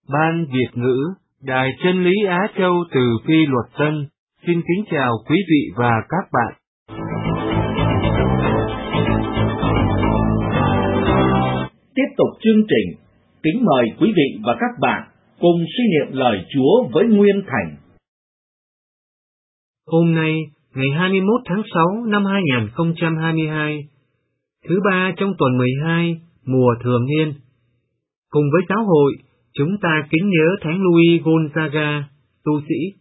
Ban Việt ngữ, Đài Chân lý Á Châu từ Phi Luật Tân, xin kính chào quý vị và các bạn. Tiếp tục chương trình, kính mời quý vị và các bạn cùng suy niệm lời Chúa với Nguyên Thành. Hôm nay, ngày 21 tháng 6 năm 2022, thứ ba trong tuần 12, mùa thường niên. Cùng với giáo hội, chúng ta kính nhớ Thánh Louis Gonzaga, tu sĩ.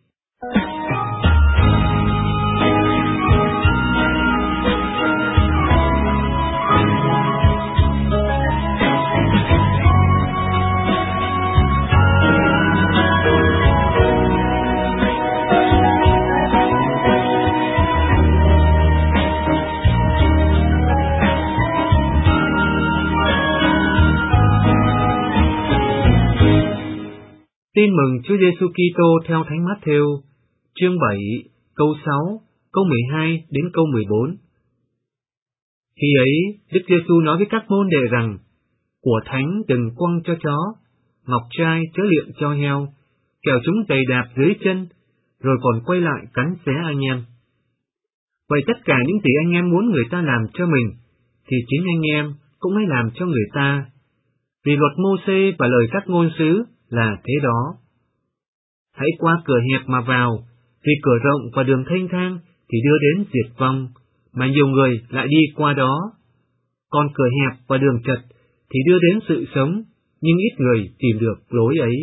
Tin mừng Chúa Giêsu Kitô theo Thánh Mát-thêu, chương 7, câu 6, câu 12 đến câu 14. Khi ấy, Đức Giêsu nói với các môn đệ rằng: Của thánh đừng quăng cho chó, ngọc trai chớ liệm cho heo, kẻo chúng giày đạp dưới chân, rồi còn quay lại cắn xé anh em. Vậy tất cả những gì anh em muốn người ta làm cho mình, thì chính anh em cũng hãy làm cho người ta. Vì luật Mô-xê và lời các ngôn sứ là thế đó. Hãy qua cửa hẹp mà vào, vì cửa rộng và đường thênh thang thì đưa đến diệt vong, mà nhiều người lại đi qua đó. Còn cửa hẹp và đường chật thì đưa đến sự sống, nhưng ít người tìm được lối ấy.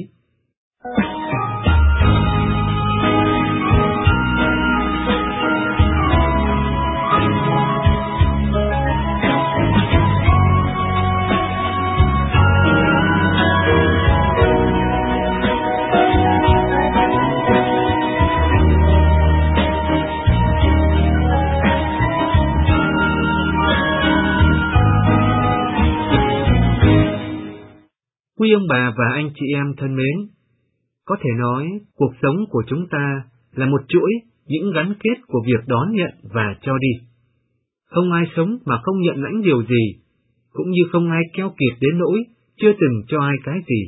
Quý ông bà và anh chị em thân mến, có thể nói cuộc sống của chúng ta là một chuỗi những gắn kết của việc đón nhận và cho đi. Không ai sống mà không nhận lãnh điều gì, cũng như không ai keo kiệt đến nỗi chưa từng cho ai cái gì.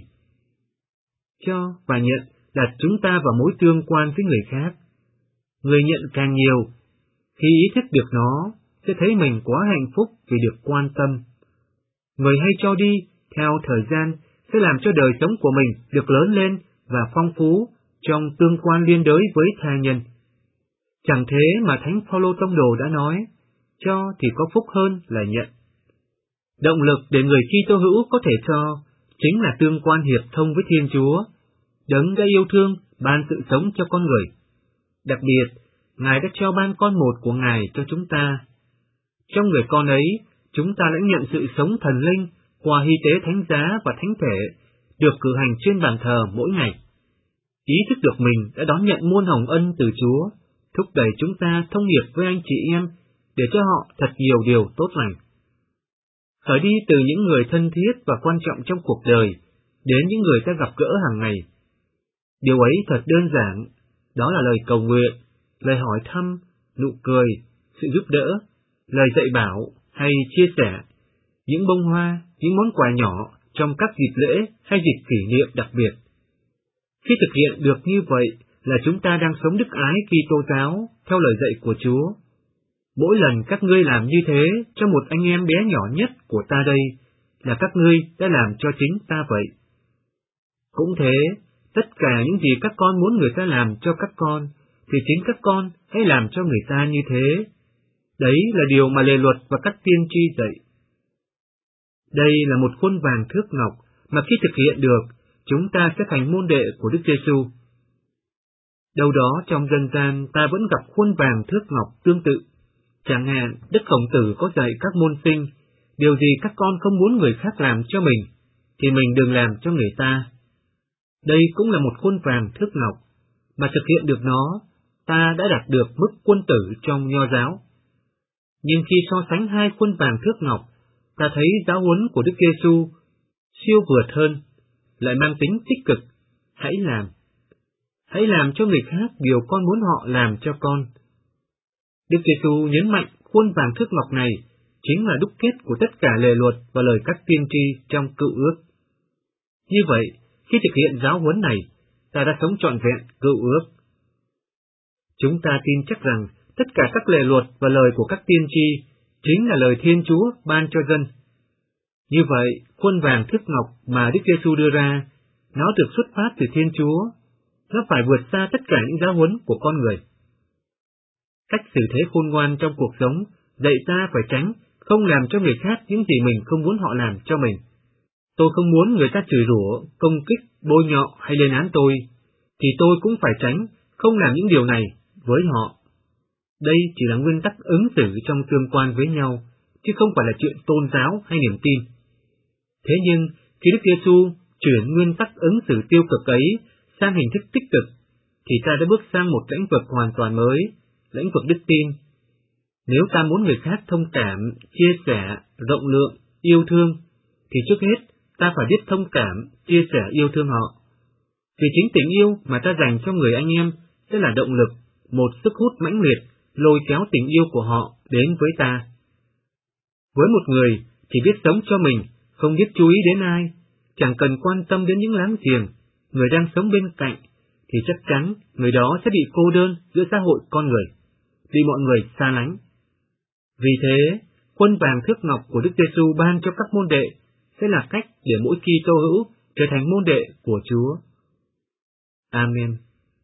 Cho và nhận đặt chúng ta vào mối tương quan với người khác. Người nhận càng nhiều, khi ý thức được nó, sẽ thấy mình quá hạnh phúc vì được quan tâm. Người hay cho đi, theo thời gian, sẽ làm cho đời sống của mình được lớn lên và phong phú trong tương quan liên đới với tha nhân. Chẳng thế mà Thánh Phaolô Tông đồ đã nói, cho thì có phúc hơn là nhận. Động lực để người Kitô hữu có thể cho chính là tương quan hiệp thông với Thiên Chúa, Đấng đã yêu thương ban sự sống cho con người. Đặc biệt, Ngài đã cho ban con một của Ngài cho chúng ta. Trong người con ấy, chúng ta lãnh nhận sự sống thần linh qua hy tế thánh giá và thánh thể, được cử hành trên bàn thờ mỗi ngày. Ý thức được mình đã đón nhận muôn hồng ân từ Chúa, thúc đẩy chúng ta thông nghiệp với anh chị em, để cho họ thật nhiều điều tốt lành. Khởi đi từ những người thân thiết và quan trọng trong cuộc đời, đến những người ta gặp gỡ hàng ngày. Điều ấy thật đơn giản, đó là lời cầu nguyện, lời hỏi thăm, nụ cười, sự giúp đỡ, lời dạy bảo hay chia sẻ, những bông hoa, những món quà nhỏ trong các dịp lễ hay dịp kỷ niệm đặc biệt. Khi thực hiện được như vậy là chúng ta đang sống đức ái Kitô giáo theo lời dạy của Chúa. Mỗi lần các ngươi làm như thế cho một anh em bé nhỏ nhất của ta đây, là các ngươi đã làm cho chính ta vậy. Cũng thế, tất cả những gì các con muốn người ta làm cho các con, thì chính các con hãy làm cho người ta như thế. Đấy là điều mà lề luật và các tiên tri dạy. Đây là một khuôn vàng thước ngọc mà khi thực hiện được, chúng ta sẽ thành môn đệ của Đức Giêsu. Đâu đó trong dân gian ta vẫn gặp khuôn vàng thước ngọc tương tự. Chẳng hạn, Đức Khổng Tử có dạy các môn sinh, điều gì các con không muốn người khác làm cho mình, thì mình đừng làm cho người ta. Đây cũng là một khuôn vàng thước ngọc, mà thực hiện được nó, ta đã đạt được mức quân tử trong Nho giáo. Nhưng khi so sánh hai khuôn vàng thước ngọc, ta thấy giáo huấn của Đức Giêsu siêu vượt hơn, lại mang tính tích cực. Hãy làm cho người khác điều con muốn họ làm cho con. Đức Giêsu nhấn mạnh khuôn vàng thước ngọc này chính là đúc kết của tất cả lề luật và lời các tiên tri trong Cựu Ước. Như vậy, khi thực hiện giáo huấn này, ta đã sống trọn vẹn cựu ước. Chúng ta tin chắc rằng tất cả các lề luật và lời của các tiên tri chính là lời Thiên Chúa ban cho dân. Như vậy, khuôn vàng thước ngọc mà Đức Giêsu đưa ra, nó được xuất phát từ Thiên Chúa, nó phải vượt xa tất cả những giáo huấn của con người. Cách xử thế khôn ngoan trong cuộc sống dạy ta phải tránh, không làm cho người khác những gì mình không muốn họ làm cho mình. Tôi không muốn người ta chửi rủa, công kích, bôi nhọ hay lên án tôi, thì tôi cũng phải tránh, không làm những điều này với họ. Đây chỉ là nguyên tắc ứng xử trong tương quan với nhau, chứ không phải là chuyện tôn giáo hay niềm tin. Thế nhưng, khi Đức Giêsu chuyển nguyên tắc ứng xử tiêu cực ấy sang hình thức tích cực, thì ta đã bước sang một lĩnh vực hoàn toàn mới, lĩnh vực đức tin. Nếu ta muốn người khác thông cảm, chia sẻ, rộng lượng, yêu thương, thì trước hết ta phải biết thông cảm, chia sẻ yêu thương họ. Vì chính tình yêu mà ta dành cho người anh em sẽ là động lực, một sức hút mãnh liệt, lôi kéo tình yêu của họ đến với ta. Với một người chỉ biết sống cho mình, không biết chú ý đến ai, chẳng cần quan tâm đến những láng giềng, người đang sống bên cạnh, thì chắc chắn người đó sẽ bị cô đơn giữa xã hội con người, bị mọi người xa lánh. Vì thế, khuôn vàng thước ngọc của Đức Giêsu ban cho các môn đệ sẽ là cách để mỗi Kitô hữu trở thành môn đệ của Chúa. Amen.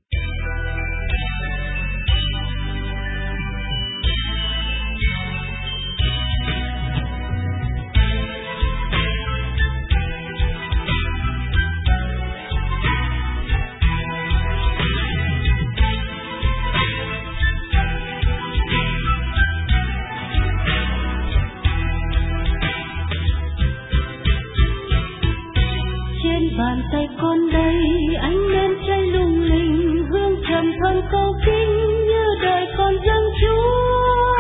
Bàn tay con đây ánh lên cháy lung linh, hương trầm thơm cầu kính như đời con dâng Chúa.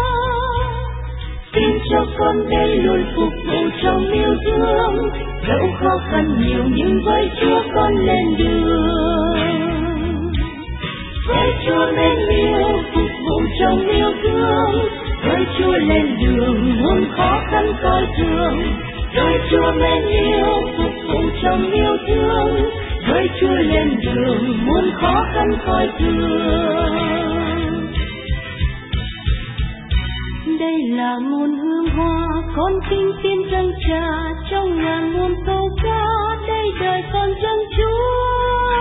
Xin cho con đây luôn phục vụ trong yêu thương, dẫu khó khăn nhiều nhưng với Chúa con lên đường. Với Chúa lên yêu phục vụ trong yêu thương, với Chúa lên đường muôn khó khăn coi thường. Với Chúa lên yêu phục vụ trong yêu thương, với Chúa lên đường muôn khó khăn coi thường. Đây là muôn hương hoa con kính xin dâng trà, trong ngàn muôn câu ca đây đời con dâng Chúa.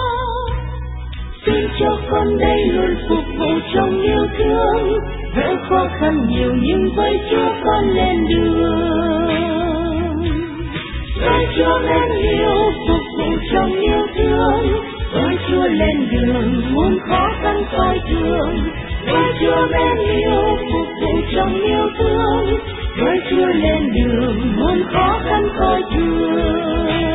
Xin cho con đây luôn phục vụ trong yêu thương, dẫu khó khăn nhiều nhưng với Chúa con lên đường. Với Chúa lên yêu phục vụ trong yêu thương, với Chúa lên đường muôn khó khăn coi thường. Với Chúa lên yêu phục vụ trong yêu thương, với Chúa lên đường muôn khó khăn coi thường.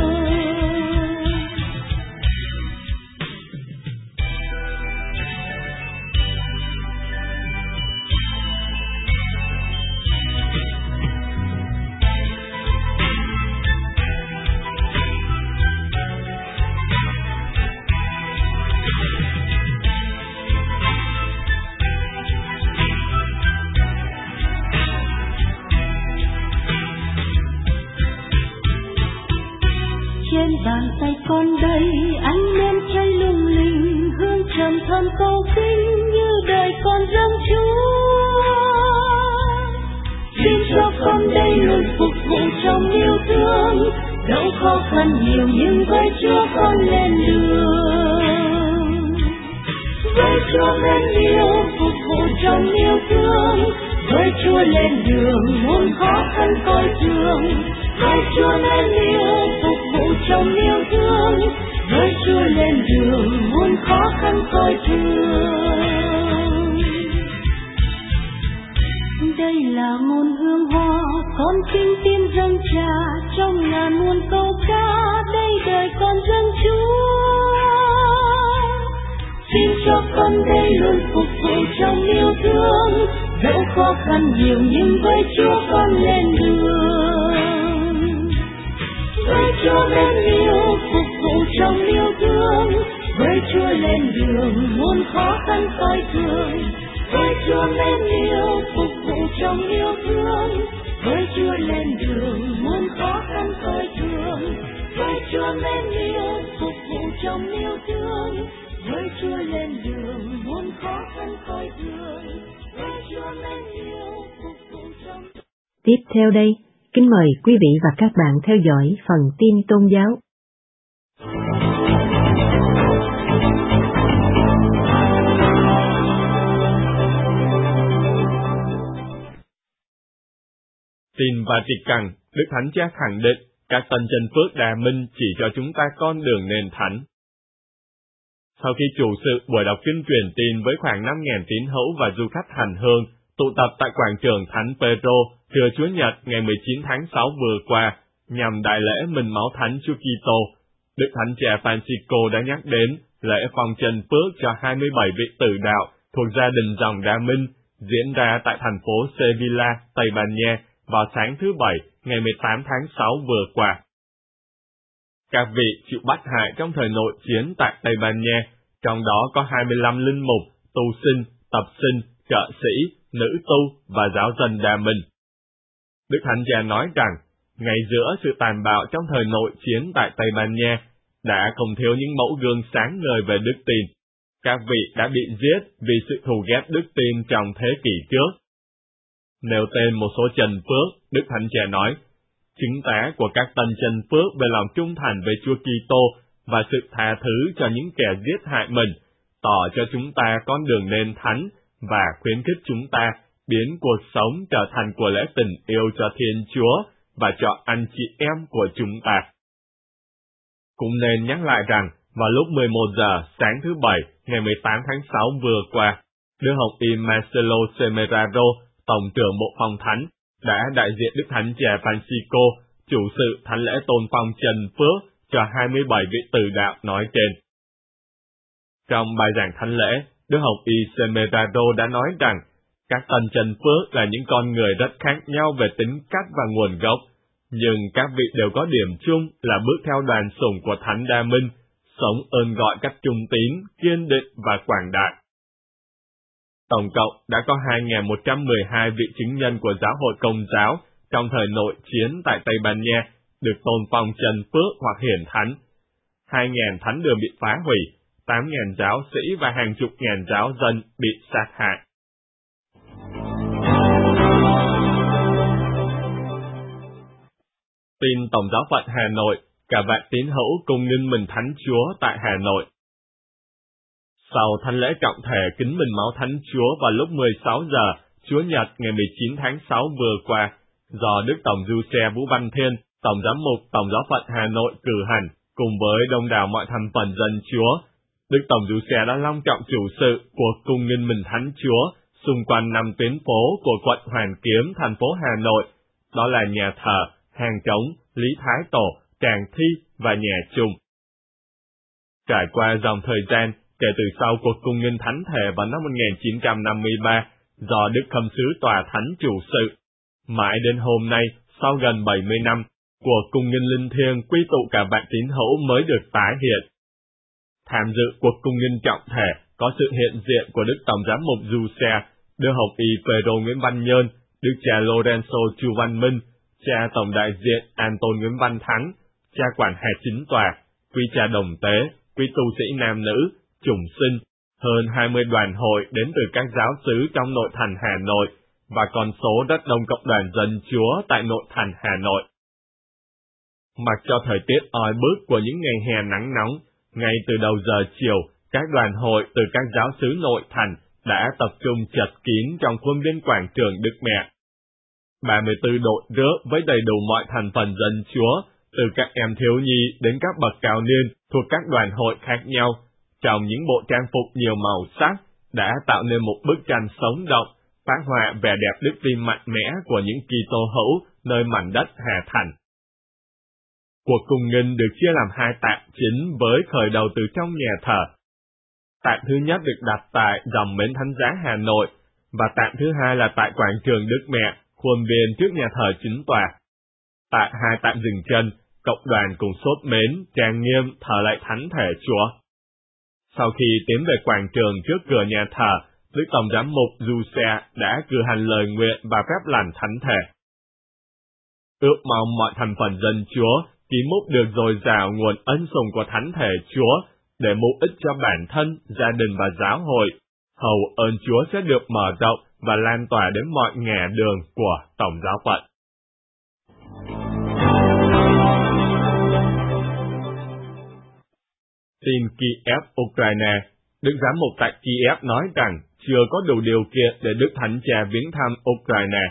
Trên bàn tay con đây ánh lên cháy lung linh, hương trầm thơm cầu kính như đời con dâng Chúa. Xin cho con đây luôn phục vụ trong yêu thương, dẫu khó khăn nhiều nhưng với Chúa con lên đường. Với Chúa lên yêu phục vụ trong yêu thương, với Chúa lên đường muôn khó khăn coi thường. Với Chúa lên yêu phục vụ trong yêu thương, với Chúa lên đường muôn khó khăn coi thường. Đây là muôn hương hoa con kính tin dâng trà, trong ngàn muôn câu ca đây đời con dâng Chúa. Xin cho con đây luôn phục vụ trong yêu thương, dẫu khó khăn nhiều nhưng với Chúa con lên đường. Với Chúa lên yêu phục vụ trong yêu thương, với Chúa lên đường muôn khó khăn coi thường. Với Chúa lên yêu phục vụ trong yêu thương, với Chúa lên đường muôn khó khăn coi thường. Với Chúa mến yêu phục vụ trong yêu thương, với Chúa lên đường muôn khó khăn coi thường, với Chúa mến yêu phục vụ trong. Tiếp theo đây, kính mời quý vị và các bạn theo dõi phần tin tôn giáo. Tin Vatican, Đức Thánh Cha khẳng định các tân chân phước Đà Minh chỉ cho chúng ta con đường nền thánh. Sau khi chủ sự buổi đọc kinh truyền tin với khoảng 5.000 tín hữu và du khách hành hương tụ tập tại quảng trường Thánh Pedro trưa Chúa Nhật ngày 19 tháng 6 vừa qua nhằm đại lễ minh máu thánh Chúa Kitô, Đức Thánh Cha Francisco đã nhắc đến lễ phong chân phước cho 27 vị tử đạo thuộc gia đình dòng Đa Minh diễn ra tại thành phố Sevilla, Tây Ban Nha vào sáng thứ Bảy ngày 18 tháng 6 vừa qua. Các vị chịu bắt hại trong thời nội chiến tại Tây Ban Nha, trong đó có 25 linh mục, tu sinh, tập sinh, trợ sĩ, nữ tu và giáo dân Đa Minh. Đức Thánh Cha nói rằng, ngay giữa sự tàn bạo trong thời nội chiến tại Tây Ban Nha, đã không thiếu những mẫu gương sáng ngời về đức tin. Các vị đã bị giết vì sự thù ghét đức tin trong thế kỷ trước. Nêu tên một số chân phước, Đức Thánh Cha nói, chứng tá của các tân chân phước về lòng trung thành với Chúa Kitô và sự tha thứ cho những kẻ giết hại mình, tỏ cho chúng ta con đường nên thánh và khuyến khích chúng ta biến cuộc sống trở thành của lễ tình yêu cho Thiên Chúa và cho anh chị em của chúng ta. Cũng nên nhắc lại rằng, vào lúc 11 giờ sáng thứ Bảy, ngày 18 tháng 6 vừa qua, Đức Hồng Y Marcelo Semeraro, Tổng trưởng Bộ Phong Thánh, đã đại diện Đức Thánh Cha Francisco, chủ sự thánh lễ tôn phong chân phước cho 27 vị tử đạo nói trên. Trong bài giảng thánh lễ, Đức Hồng Y Semeraro đã nói rằng, các tân chân phước là những con người rất khác nhau về tính cách và nguồn gốc, nhưng các vị đều có điểm chung là bước theo đoàn sủng của Thánh Đa Minh, sống ơn gọi cách trung tín, kiên định và quảng đại. Tổng cộng đã có 2.112 vị chứng nhân của giáo hội Công giáo trong thời nội chiến tại Tây Ban Nha được tôn phong chân phước hoặc hiển thánh. 2.000 thánh đường bị phá hủy, 8.000 giáo sĩ và hàng chục ngàn giáo dân bị sát hại. Tin Tổng giáo phận Hà Nội, cả vạn tín hữu cùng nghinh mừng Thánh Chúa tại Hà Nội. Sau thánh lễ trọng thể kính mừng máu Thánh Chúa vào lúc 16 giờ, Chúa Nhật ngày 19 tháng 6 vừa qua, do Đức Tổng Du Xe Vũ Văn Thiên, Tổng giám mục Tổng giáo phận Hà Nội cử hành, cùng với đông đảo mọi thành phần dân Chúa, Đức Tổng Du Xe đã long trọng chủ sự cuộc cung nghinh mừng Thánh Chúa xung quanh 5 tuyến phố của quận Hoàn Kiếm, thành phố Hà Nội, đó là nhà thờ, hàng trống, Lý Thái Tổ, Tràng Thi và nhà Trung. Trải qua dòng thời gian, kể từ sau cuộc cung nghinh thánh thể vào năm 1953 do Đức Khâm sứ Tòa Thánh chủ sự, mãi đến hôm nay, sau gần 70 năm, cuộc cung nghinh linh thiêng quy tụ cả vạn tín hữu mới được tái hiện. Tham dự cuộc cung nghinh trọng thể có sự hiện diện của Đức Tổng giám mục Du Xe, Đức Hồng Y Pedro Nguyễn Văn Nhơn, Đức cha Lorenzo Chu Văn Minh, cha Tổng đại diện Anton Nguyễn Văn Thắng, cha quản hạt chính tòa, quý cha đồng tế, quý tu sĩ nam nữ, chủng sinh, hơn 20 đoàn hội đến từ các giáo xứ trong nội thành Hà Nội và con số rất đông cộng đoàn dân Chúa tại nội thành Hà Nội. Mặc cho thời tiết oi bức của những ngày hè nắng nóng, ngay từ đầu giờ chiều, các đoàn hội từ các giáo xứ nội thành đã tập trung chật kín trong khuôn viên quảng trường Đức Mẹ. 34 đội rước với đầy đủ mọi thành phần dân Chúa, từ các em thiếu nhi đến các bậc cao niên thuộc các đoàn hội khác nhau, trong những bộ trang phục nhiều màu sắc, đã tạo nên một bức tranh sống động, phác họa vẻ đẹp đức tin mạnh mẽ của những Kitô hữu nơi mảnh đất Hà Thành. Cuộc cung nghinh được chia làm 2 tạng chính với khởi đầu từ trong nhà thờ. Tạng thứ nhất được đặt tại dòng Mến Thánh Giá Hà Nội, và tạng thứ hai là tại quảng trường Đức Mẹ, khuôn viên trước nhà thờ chính tòa. Tại 2 tạng dừng chân, cộng đoàn cùng sốt mến, trang nghiêm thờ lạy thánh thể Chúa. Sau khi tiến về quảng trường trước cửa nhà thờ, Đức Tổng giám mục Du Xe đã cử hành lời nguyện và phép lành thánh thể. Ước mong mọi thành phần dân Chúa Ký múc được dồi dào nguồn ân sủng của Thánh Thể Chúa để mục ích cho bản thân, gia đình và giáo hội, hầu ơn Chúa sẽ được mở rộng và lan tỏa đến mọi ngả đường của Tổng giáo phận. Tin Kiev, Ukraine. Đức Giám mục tại Kiev nói rằng chưa có đủ điều kiện để Đức Thánh Cha viếng thăm Ukraine.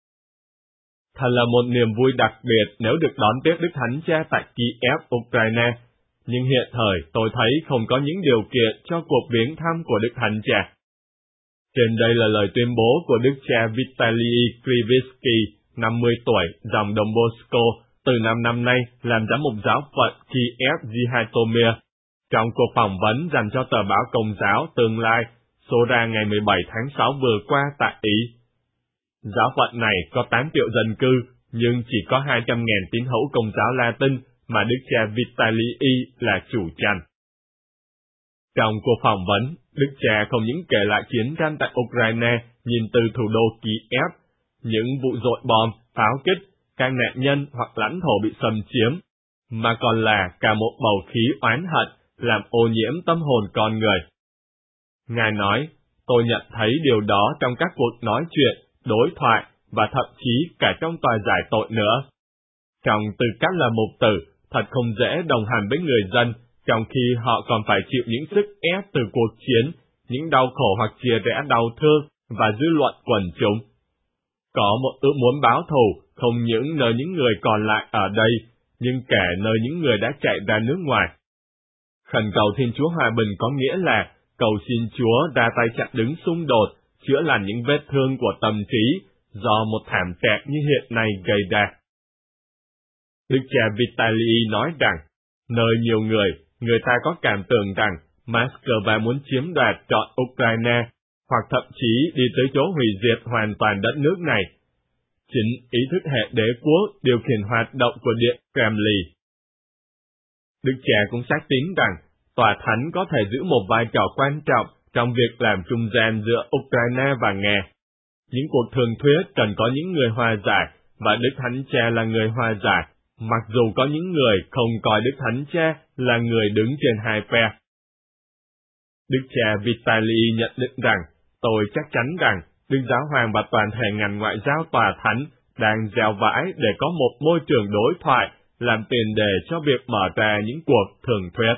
Thật là một niềm vui đặc biệt nếu được đón tiếp Đức Thánh Cha tại Kiev, Ukraine, nhưng hiện thời tôi thấy không có những điều kiện cho cuộc viếng thăm của Đức Thánh Cha. Trên đây là lời tuyên bố của Đức cha Vitaly Krivitsky, 50 tuổi, dòng Don Bosco, từ 5 năm nay làm giám mục giáo phận Kiev Zhytomyr, trong cuộc phỏng vấn dành cho tờ báo Công giáo Tương lai, số ra ngày 17 tháng 6 vừa qua tại Ý. Giáo phận này có 8 triệu dân cư, nhưng chỉ có 200.000 tín hữu Công giáo Latin mà Đức cha Vitaly là chủ chăn. Trong cuộc phỏng vấn, Đức cha không những kể lại chiến tranh tại Ukraine nhìn từ thủ đô Kiev, những vụ dội bom, pháo kích, các nạn nhân hoặc lãnh thổ bị xâm chiếm, mà còn là cả một bầu khí oán hận làm ô nhiễm tâm hồn con người. Ngài nói, tôi nhận thấy điều đó trong các cuộc nói chuyện, đối thoại và thậm chí cả trong tòa giải tội nữa. Trong tư cách là mục tử, thật không dễ đồng hành với người dân, trong khi họ còn phải chịu những sức ép từ cuộc chiến, những đau khổ hoặc chia rẽ đau thương và dư luận quần chúng. Có một ước muốn báo thù không những nơi những người còn lại ở đây, nhưng cả nơi những người đã chạy ra nước ngoài. Khẩn cầu Thiên Chúa Hòa Bình có nghĩa là cầu xin Chúa ra tay chặn đứng xung đột, chữa lành những vết thương của tâm trí do một thảm trạng như hiện nay gây ra. Đức cha Vitaly nói rằng, nơi nhiều người ta có cảm tưởng rằng Moscow muốn chiếm đoạt trọn Ukraine, hoặc thậm chí đi tới chỗ hủy diệt hoàn toàn đất nước này. Chính ý thức hệ đế quốc điều khiển hoạt động của Điện Kremlin. Đức cha cũng xác tín rằng, Tòa Thánh có thể giữ một vai trò quan trọng trong việc làm trung gian giữa Ukraine và Nga. Những cuộc thương thuyết cần có những người hòa giải, và Đức Thánh Cha là người hòa giải, mặc dù có những người không coi Đức Thánh Cha là người đứng trên hai phe. Đức cha Vitaly nhận định rằng, tôi chắc chắn rằng Đức Giáo Hoàng và toàn thể ngành ngoại giao Tòa Thánh đang gieo vãi để có một môi trường đối thoại làm tiền đề cho việc mở ra những cuộc thường thuyết.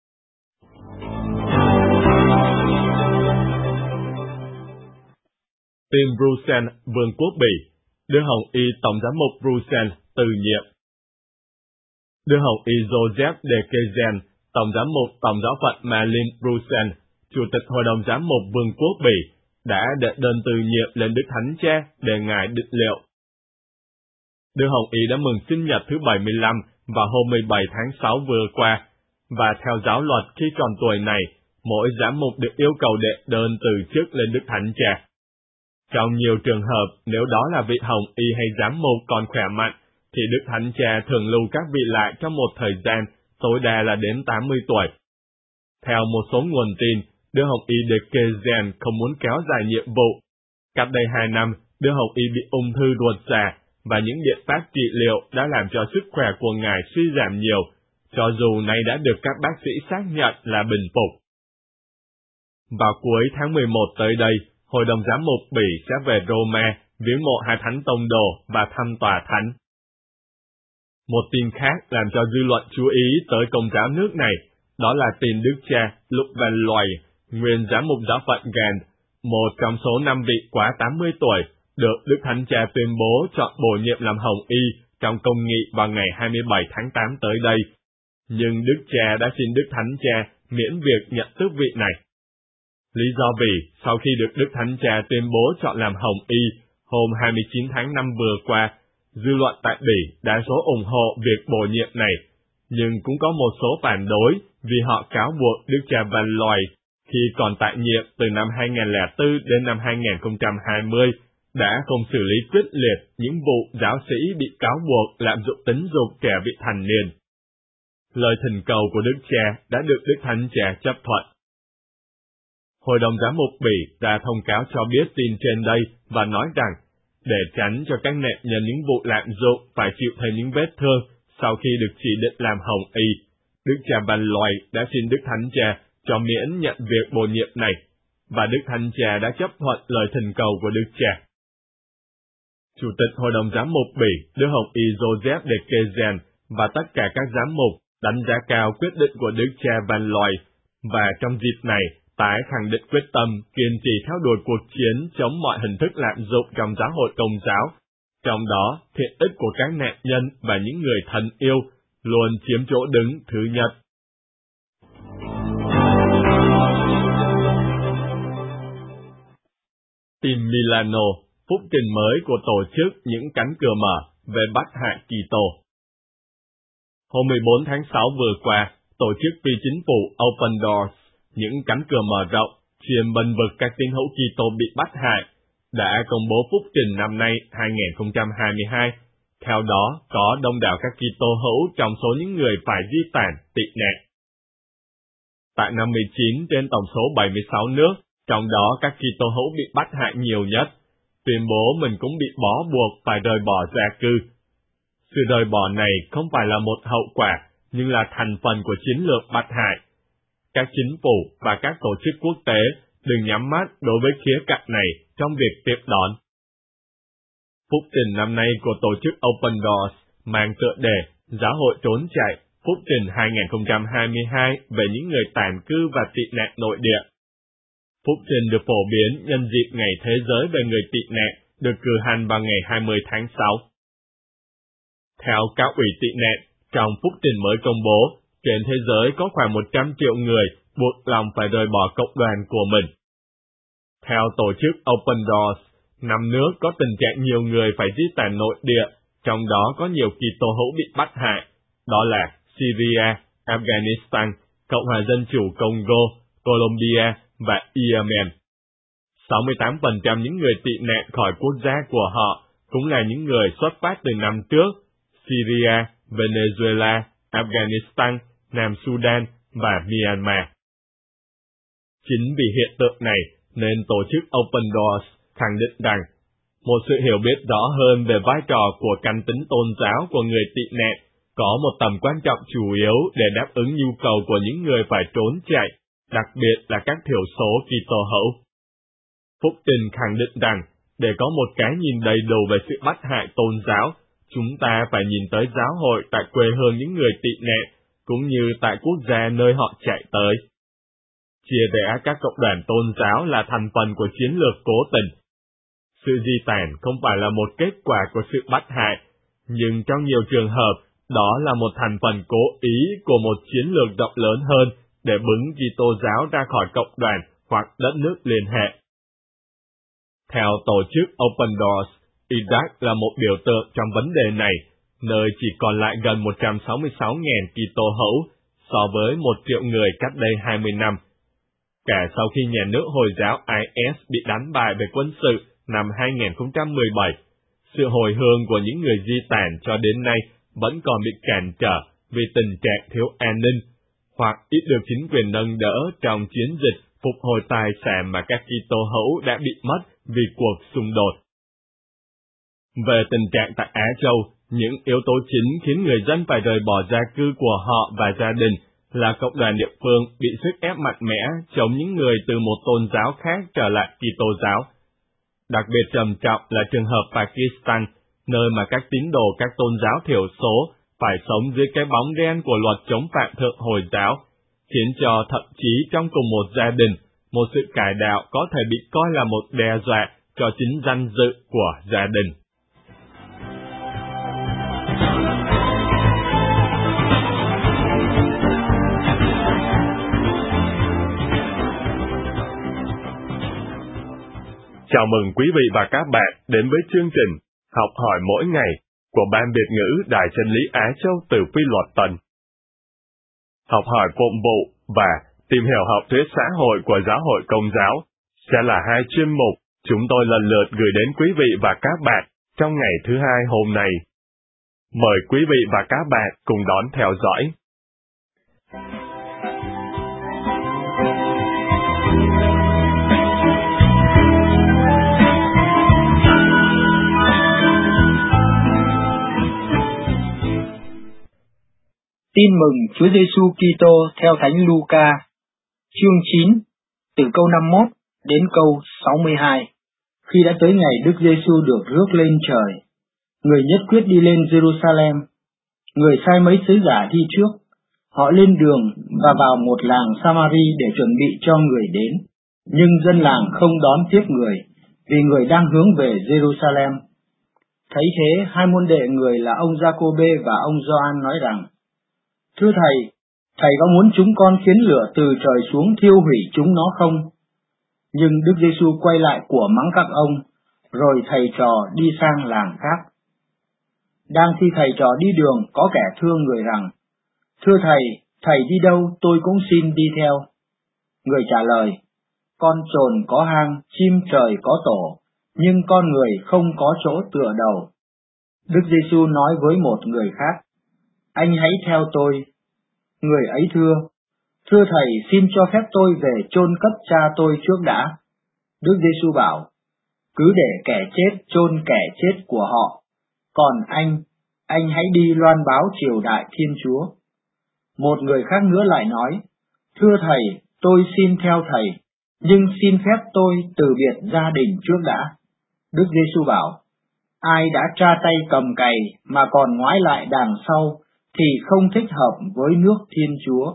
Tin Bruxelles, Vương quốc Bỉ. Đức Hồng Y Tổng giám mục Bruxelles từ nhiệm. Đức Hồng Y Joseph de Kezen, Tổng giám mục Tổng giáo phận Malin Bruxelles, Chủ tịch Hội đồng giám mục Vương quốc Bỉ, đã đệ đơn từ nhiệm lên Đức Thánh Cha để Ngài định liệu. Đức Hồng Y đã mừng sinh nhật thứ 75 vào hôm 17 tháng 6 vừa qua, và theo giáo luật khi tròn tuổi này, mỗi giám mục được yêu cầu đệ đơn từ chức lên Đức Thánh Cha. Trong nhiều trường hợp, nếu đó là vị Hồng Y hay giám mục còn khỏe mạnh, thì Đức Thánh Cha thường lưu các vị lại trong một thời gian tối đa là đến 80 tuổi. Theo một số nguồn tin, Đức Hồng Y de Kezen không muốn kéo dài nhiệm vụ. Cách đây 2 năm, Đức Hồng Y bị ung thư ruột già, và những biện pháp trị liệu đã làm cho sức khỏe của Ngài suy giảm nhiều, cho dù nay đã được các bác sĩ xác nhận là bình phục. Vào cuối tháng 11 tới đây, Hội đồng giám mục Bỉ sẽ về Roma, viếng mộ hai thánh tông đồ và thăm Tòa Thánh. Một tin khác làm cho dư luận chú ý tới Công giáo nước này, đó là tin Đức cha Luc Van Looy, nguyên giám mục giáo phận Gand, một trong số 5 vị quá 80 tuổi, được Đức Thánh Cha tuyên bố chọn bổ nhiệm làm Hồng Y trong công nghị vào ngày 27 tháng 8 tới đây. Nhưng Đức Cha đã xin Đức Thánh Cha miễn việc nhận tước vị này. Lý do vì, sau khi được Đức Thánh Cha tuyên bố chọn làm Hồng Y, hôm 29 tháng 5 vừa qua, dư luận tại Bỉ đa số ủng hộ việc bổ nhiệm này, nhưng cũng có một số phản đối vì họ cáo buộc Đức cha Van Looy khi còn tại nhiệm từ năm 2004 đến năm 2020 đã không xử lý quyết liệt những vụ giáo sĩ bị cáo buộc lạm dụng tính dục trẻ vị thành niên. Lời thỉnh cầu của Đức Cha đã được Đức Thánh Cha chấp thuận. Hội đồng giám mục Bỉ đã thông cáo cho biết tin trên đây và nói rằng, để tránh cho các nạn nhân những vụ lạm dụng phải chịu thêm những vết thương, Sau khi được chỉ định làm hồng y, Đức cha Van Looy đã xin Đức Thánh Cha cho miễn nhận việc bổ nhiệm này, và Đức Thánh Cha đã chấp thuận lời thỉnh cầu của Đức Cha. Chủ tịch Hội đồng Giám mục Bỉ, Đức Hồng y Joseph de Kezen và tất cả các giám mục đánh giá cao quyết định của Đức cha Van Looy, và trong dịp này tái khẳng định quyết tâm kiên trì theo đuổi cuộc chiến chống mọi hình thức lạm dụng trong giáo hội Công giáo, trong đó thiện ích của các nạn nhân và những người thân yêu luôn chiếm chỗ đứng thứ nhất. Tin Milano, phúc trình mới của tổ chức những cánh cửa mở về bắt hại Kitô. Hôm 14 tháng 6 vừa qua, tổ chức phi chính phủ Open Doors, những cánh cửa mở rộng, chuyên bênh vực các tín hữu Kitô bị bắt hại, đã công bố phúc trình năm nay 2022. Theo đó, có đông đảo các Kitô hữu trong số những người phải di tản, tị nạn. Tại năm 19 trên tổng số 76 nước, trong đó các Kitô hữu bị bắt hại nhiều nhất, tuyên bố mình cũng bị bó buộc phải rời bỏ gia cư. Sự rời bỏ này không phải là một hậu quả, nhưng là thành phần của chiến lược bắt hại. Các chính phủ và các tổ chức quốc tế đừng nhắm mắt đối với khía cạnh này trong việc tiếp đón. Phúc trình năm nay của tổ chức Open Doors mang tựa đề Giáo hội trốn chạy, phúc trình 2022 về những người tản cư và tị nạn nội địa. Phúc trình được phổ biến nhân dịp Ngày Thế giới về người tị nạn, được cử hành vào ngày 20 tháng 6. Theo các ủy tị nạn, trong phúc trình mới công bố, trên thế giới có khoảng 100 triệu người buộc lòng phải rời bỏ cộng đoàn của mình. Theo tổ chức Open Doors, 5 nước có tình trạng nhiều người phải di tản nội địa, trong đó có nhiều Kitô hữu bị bắt hại, đó là Syria, Afghanistan, Cộng hòa Dân chủ Congo, Colombia và Yemen. 68% những người tị nạn khỏi quốc gia của họ cũng là những người xuất phát từ năm trước, Syria, Venezuela, Afghanistan, Nam Sudan và Myanmar. Chính vì hiện tượng này nên tổ chức Open Doors khẳng định rằng một sự hiểu biết rõ hơn về vai trò của cánh tính tôn giáo của người tị nạn có một tầm quan trọng chủ yếu để đáp ứng nhu cầu của những người phải trốn chạy, đặc biệt là các thiểu số Kitô hữu. Phúc trình khẳng định rằng, để có một cái nhìn đầy đủ về sự bắt hại tôn giáo, chúng ta phải nhìn tới giáo hội tại quê hương những người tị nạn, cũng như tại quốc gia nơi họ chạy tới. Chia rẽ các cộng đoàn tôn giáo là thành phần của chiến lược cố tình. Sự di tản không phải là một kết quả của sự bắt hại, nhưng trong nhiều trường hợp, đó là một thành phần cố ý của một chiến lược rộng lớn hơn để bứng Kitô giáo ra khỏi cộng đoàn hoặc đất nước liên hệ. Theo tổ chức Open Doors, Iraq là một biểu tượng trong vấn đề này, nơi chỉ còn lại gần 166.000 Kitô hữu so với 1 triệu người cách đây 20 năm. Cả sau khi nhà nước Hồi giáo IS bị đánh bại về quân sự năm 2017, sự hồi hương của những người di tản cho đến nay vẫn còn bị cản trở vì tình trạng thiếu an ninh, hoặc ít được chính quyền nâng đỡ trong chiến dịch phục hồi tài sản mà các Kitô hữu đã bị mất vì cuộc xung đột. Về tình trạng tại Á Châu, những yếu tố chính khiến người dân phải rời bỏ gia cư của họ và gia đình là cộng đoàn địa phương bị sức ép mạnh mẽ chống những người từ một tôn giáo khác trở lại Kitô giáo. Đặc biệt trầm trọng là trường hợp Pakistan, nơi mà các tín đồ các tôn giáo thiểu số phải sống dưới cái bóng đen của luật chống phạm thượng Hồi giáo, khiến cho thậm chí trong cùng một gia đình, một sự cải đạo có thể bị coi là một đe dọa cho chính danh dự của gia đình. Chào mừng quý vị và các bạn đến với chương trình Học hỏi mỗi ngày của Ban Việt ngữ Đài Chân lý Á Châu từ Phi Luật Tân. Học hỏi phụng vụ và tìm hiểu học thuyết xã hội của giáo hội Công giáo sẽ là hai chuyên mục chúng tôi lần lượt gửi đến quý vị và các bạn trong ngày thứ Hai hôm nay. Mời quý vị và các bạn cùng đón theo dõi. Tin mừng Chúa Giêsu Kitô theo Thánh Luca, chương 9, từ câu 51 đến câu 62. Khi đã tới ngày Đức Giêsu được rước lên trời, người nhất quyết đi lên Jerusalem. Người sai mấy sứ giả đi trước. Họ lên đường và vào một làng Samari để chuẩn bị cho người đến. Nhưng dân làng không đón tiếp người, vì người đang hướng về Jerusalem. Thấy thế, hai môn đệ người là ông Giacôbê và ông Gioan nói rằng: Thưa Thầy, Thầy có muốn chúng con khiến lửa từ trời xuống thiêu hủy chúng nó không? Nhưng Đức Giêsu quay lại của mắng các ông, rồi thầy trò đi sang làng khác. Đang khi thầy trò đi đường, có kẻ thưa người rằng: Thưa Thầy, Thầy đi đâu tôi cũng xin đi theo. Người trả lời: Con trồn có hang, chim trời có tổ, nhưng con người không có chỗ tựa đầu. Đức Giêsu nói với một người khác: Anh hãy theo tôi. Người ấy thưa: Thưa Thầy, xin cho phép tôi về chôn cất cha tôi trước đã. Đức Giêsu bảo: Cứ để kẻ chết chôn kẻ chết của họ, còn anh hãy đi loan báo triều đại Thiên Chúa. Một người khác nữa lại nói: Thưa Thầy, tôi xin theo Thầy, nhưng xin phép tôi từ biệt gia đình trước đã. Đức Giêsu bảo: Ai đã tra tay cầm cày mà còn ngoái lại đằng sau thì không thích hợp với nước Thiên Chúa.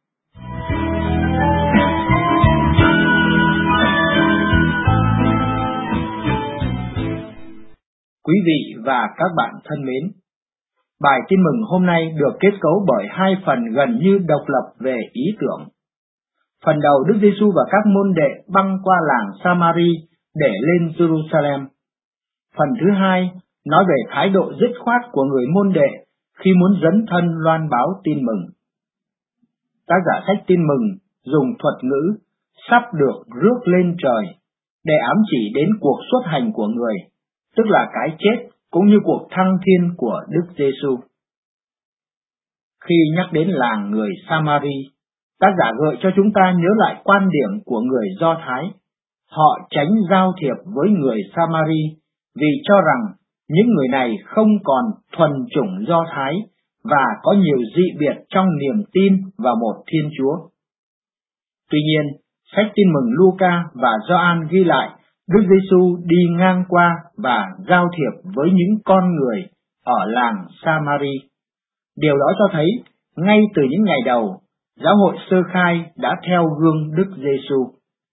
Quý vị và các bạn thân mến, bài tin mừng hôm nay được kết cấu bởi hai phần gần như độc lập về ý tưởng. Phần đầu, Đức Giêsu và các môn đệ băng qua làng Samari để lên Jerusalem. Phần thứ hai nói về thái độ dứt khoát của người môn đệ khi muốn dấn thân loan báo tin mừng. Tác giả sách Tin mừng dùng thuật ngữ sắp được rước lên trời để ám chỉ đến cuộc xuất hành của người, tức là cái chết cũng như cuộc thăng thiên của Đức Giêsu. Khi nhắc đến làng người Samari, tác giả gợi cho chúng ta nhớ lại quan điểm của người Do Thái. Họ tránh giao thiệp với người Samari vì cho rằng những người này không còn thuần chủng Do Thái và có nhiều dị biệt trong niềm tin vào một Thiên Chúa. Tuy nhiên, sách Tin mừng Luca và Gioan ghi lại Đức Giêsu đi ngang qua và giao thiệp với những con người ở làng Samari. Điều đó cho thấy, ngay từ những ngày đầu, giáo hội sơ khai đã theo gương Đức Giêsu.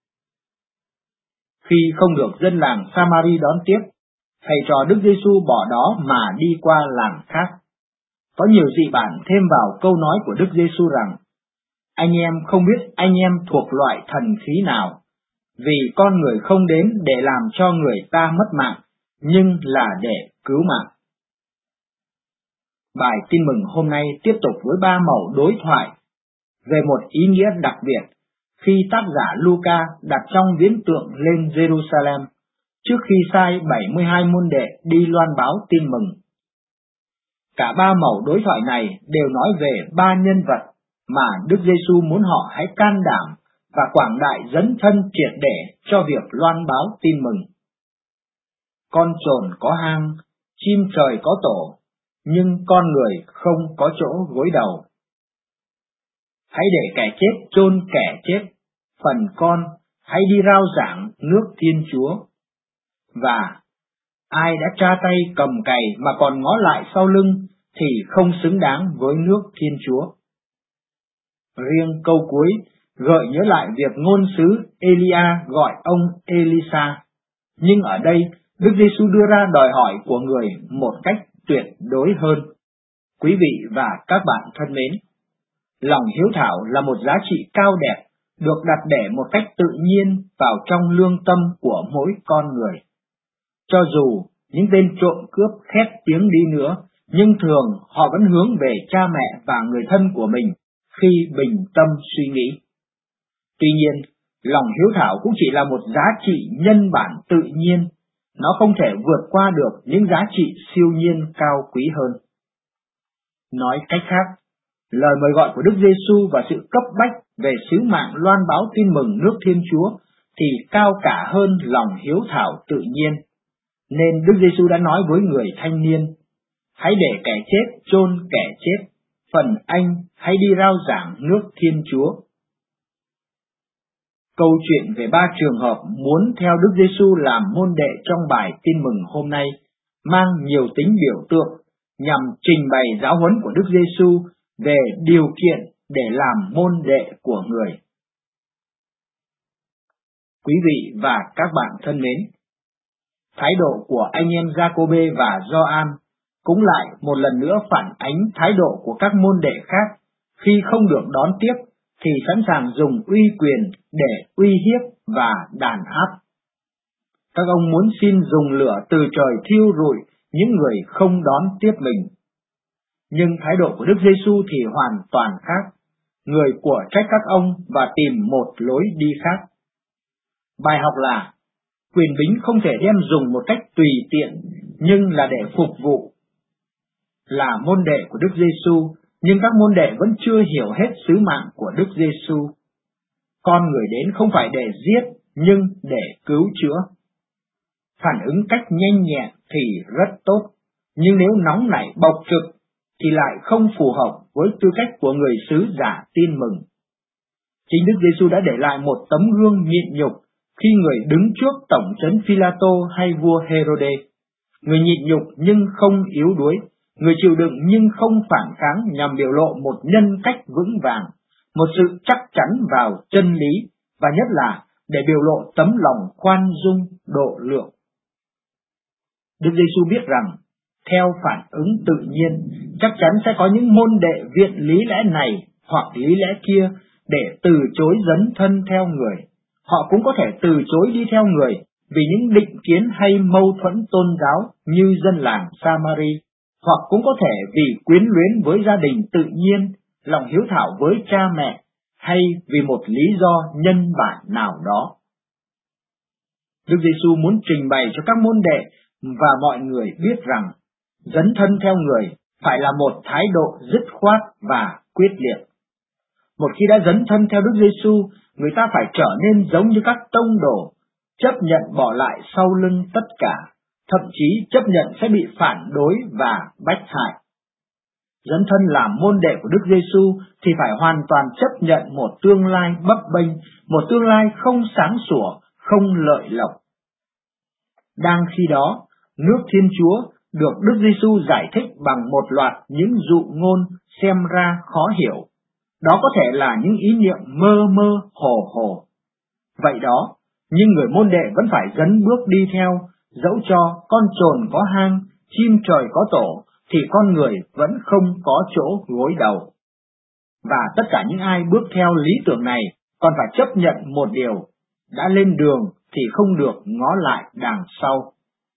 Khi không được dân làng Samari đón tiếp, thầy trò Đức Giêsu bỏ đó mà đi qua làng khác. Có nhiều dị bản thêm vào câu nói của Đức Giêsu rằng: Anh em không biết anh em thuộc loại thần khí nào, vì con người không đến để làm cho người ta mất mạng, nhưng là để cứu mạng. Bài tin mừng hôm nay tiếp tục với ba mẩu đối thoại về một ý nghĩa đặc biệt khi tác giả Luca đặt trong viễn tượng lên Jerusalem trước khi sai 72 môn đệ đi loan báo tin mừng. Cả ba mẩu đối thoại này đều nói về ba nhân vật mà Đức Giêsu muốn họ hãy can đảm và quảng đại dấn thân triệt để cho việc loan báo tin mừng. Con trồn có hang, chim trời có tổ, nhưng con người không có chỗ gối đầu. Hãy để kẻ chết chôn kẻ chết, phần con hãy đi rao giảng nước Thiên Chúa. Và ai đã tra tay cầm cày mà còn ngó lại sau lưng thì không xứng đáng với nước Thiên Chúa. Riêng câu cuối gợi nhớ lại việc ngôn sứ Elia gọi ông Elisa, nhưng ở đây Đức Giêsu đưa ra đòi hỏi của người một cách tuyệt đối hơn. Quý vị và các bạn thân mến, lòng hiếu thảo là một giá trị cao đẹp được đặt để một cách tự nhiên vào trong lương tâm của mỗi con người. Cho dù những tên trộm cướp khét tiếng đi nữa, nhưng thường họ vẫn hướng về cha mẹ và người thân của mình khi bình tâm suy nghĩ. Tuy nhiên, lòng hiếu thảo cũng chỉ là một giá trị nhân bản tự nhiên, nó không thể vượt qua được những giá trị siêu nhiên cao quý hơn. Nói cách khác, lời mời gọi của Đức Giêsu và sự cấp bách về sứ mạng loan báo tin mừng nước Thiên Chúa thì cao cả hơn lòng hiếu thảo tự nhiên. Nên Đức Giêsu đã nói với người thanh niên: Hãy để kẻ chết chôn kẻ chết, phần anh hãy đi rao giảng nước Thiên Chúa. Câu chuyện về 3 trường hợp muốn theo Đức Giêsu làm môn đệ trong bài tin mừng hôm nay mang nhiều tính biểu tượng nhằm trình bày giáo huấn của Đức Giêsu về điều kiện để làm môn đệ của người. Quý vị và các bạn thân mến, thái độ của anh em Giacôbê và Gioan cũng lại một lần nữa phản ánh thái độ của các môn đệ khác khi không được đón tiếp thì sẵn sàng dùng uy quyền để uy hiếp và đàn áp. Các ông muốn xin dùng lửa từ trời thiêu rụi những người không đón tiếp mình. Nhưng thái độ của Đức Giêsu thì hoàn toàn khác. Người của trách các ông và tìm một lối đi khác. Bài học là quyền bính không thể đem dùng một cách tùy tiện, nhưng là để phục vụ. Là môn đệ của Đức Giêsu, nhưng các môn đệ vẫn chưa hiểu hết sứ mạng của Đức Giêsu. Con người đến không phải để giết, nhưng để cứu chữa. Phản ứng cách nhanh nhẹn thì rất tốt, nhưng nếu nóng nảy bộc trực thì lại không phù hợp với tư cách của người sứ giả tin mừng. Chính Đức Giêsu đã để lại một tấm gương nhịn nhục khi người đứng trước tổng trấn Phi-la-tô hay vua Hê-rô-đê. Người nhịn nhục nhưng không yếu đuối, người chịu đựng nhưng không phản kháng nhằm biểu lộ một nhân cách vững vàng, một sự chắc chắn vào chân lý và nhất là để biểu lộ tấm lòng khoan dung độ lượng. Đức Giêsu biết rằng theo phản ứng tự nhiên chắc chắn sẽ có những môn đệ viện lý lẽ này hoặc lý lẽ kia để từ chối dấn thân theo người. Họ cũng có thể từ chối đi theo người vì những định kiến hay mâu thuẫn tôn giáo như dân làng Samari, hoặc cũng có thể vì quyến luyến với gia đình tự nhiên, lòng hiếu thảo với cha mẹ, hay vì một lý do nhân bản nào đó. Đức Giêsu muốn trình bày cho các môn đệ và mọi người biết rằng dấn thân theo người phải là một thái độ dứt khoát và quyết liệt. Một khi đã dấn thân theo Đức Giêsu, người ta phải trở nên giống như các tông đồ, chấp nhận bỏ lại sau lưng tất cả, thậm chí chấp nhận sẽ bị phản đối và bách hại. Dấn thân làm môn đệ của Đức Giêsu thì phải hoàn toàn chấp nhận một tương lai bấp bênh, một tương lai không sáng sủa, không lợi lộc. Đang khi đó, nước Thiên Chúa được Đức Giêsu giải thích bằng một loạt những dụ ngôn xem ra khó hiểu. Đó có thể là những ý niệm mơ mơ hồ hồ. Vậy đó, nhưng người môn đệ vẫn phải dấn bước đi theo, dẫu cho con trồn có hang, chim trời có tổ, thì con người vẫn không có chỗ gối đầu. Và tất cả những ai bước theo lý tưởng này còn phải chấp nhận một điều, đã lên đường thì không được ngó lại đằng sau.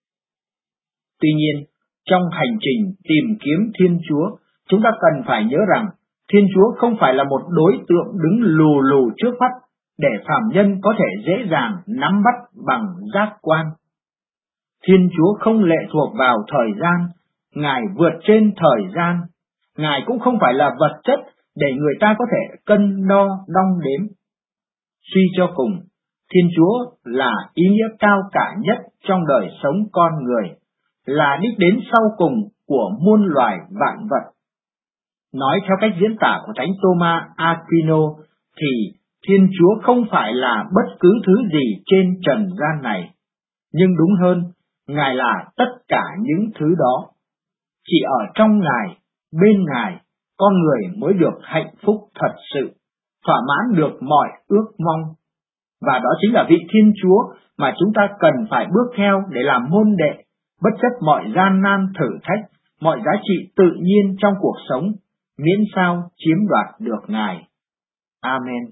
Tuy nhiên, trong hành trình tìm kiếm Thiên Chúa, chúng ta cần phải nhớ rằng Thiên Chúa không phải là một đối tượng đứng lù lù trước mắt để phàm nhân có thể dễ dàng nắm bắt bằng giác quan. Thiên Chúa không lệ thuộc vào thời gian, Ngài vượt trên thời gian. Ngài cũng không phải là vật chất để người ta có thể cân đo đong đếm. Suy cho cùng, Thiên Chúa là ý nghĩa cao cả nhất trong đời sống con người, là đích đến sau cùng của muôn loài vạn vật. Nói theo cách diễn tả của Thánh Thomas Aquino thì Thiên Chúa không phải là bất cứ thứ gì trên trần gian này, nhưng đúng hơn, Ngài là tất cả những thứ đó. Chỉ ở trong Ngài, bên Ngài, con người mới được hạnh phúc thật sự, thỏa mãn được mọi ước mong. Và đó chính là vị Thiên Chúa mà chúng ta cần phải bước theo để làm môn đệ, bất chấp mọi gian nan thử thách, mọi giá trị tự nhiên trong cuộc sống, miễn sao chiếm đoạt được Ngài. Amen.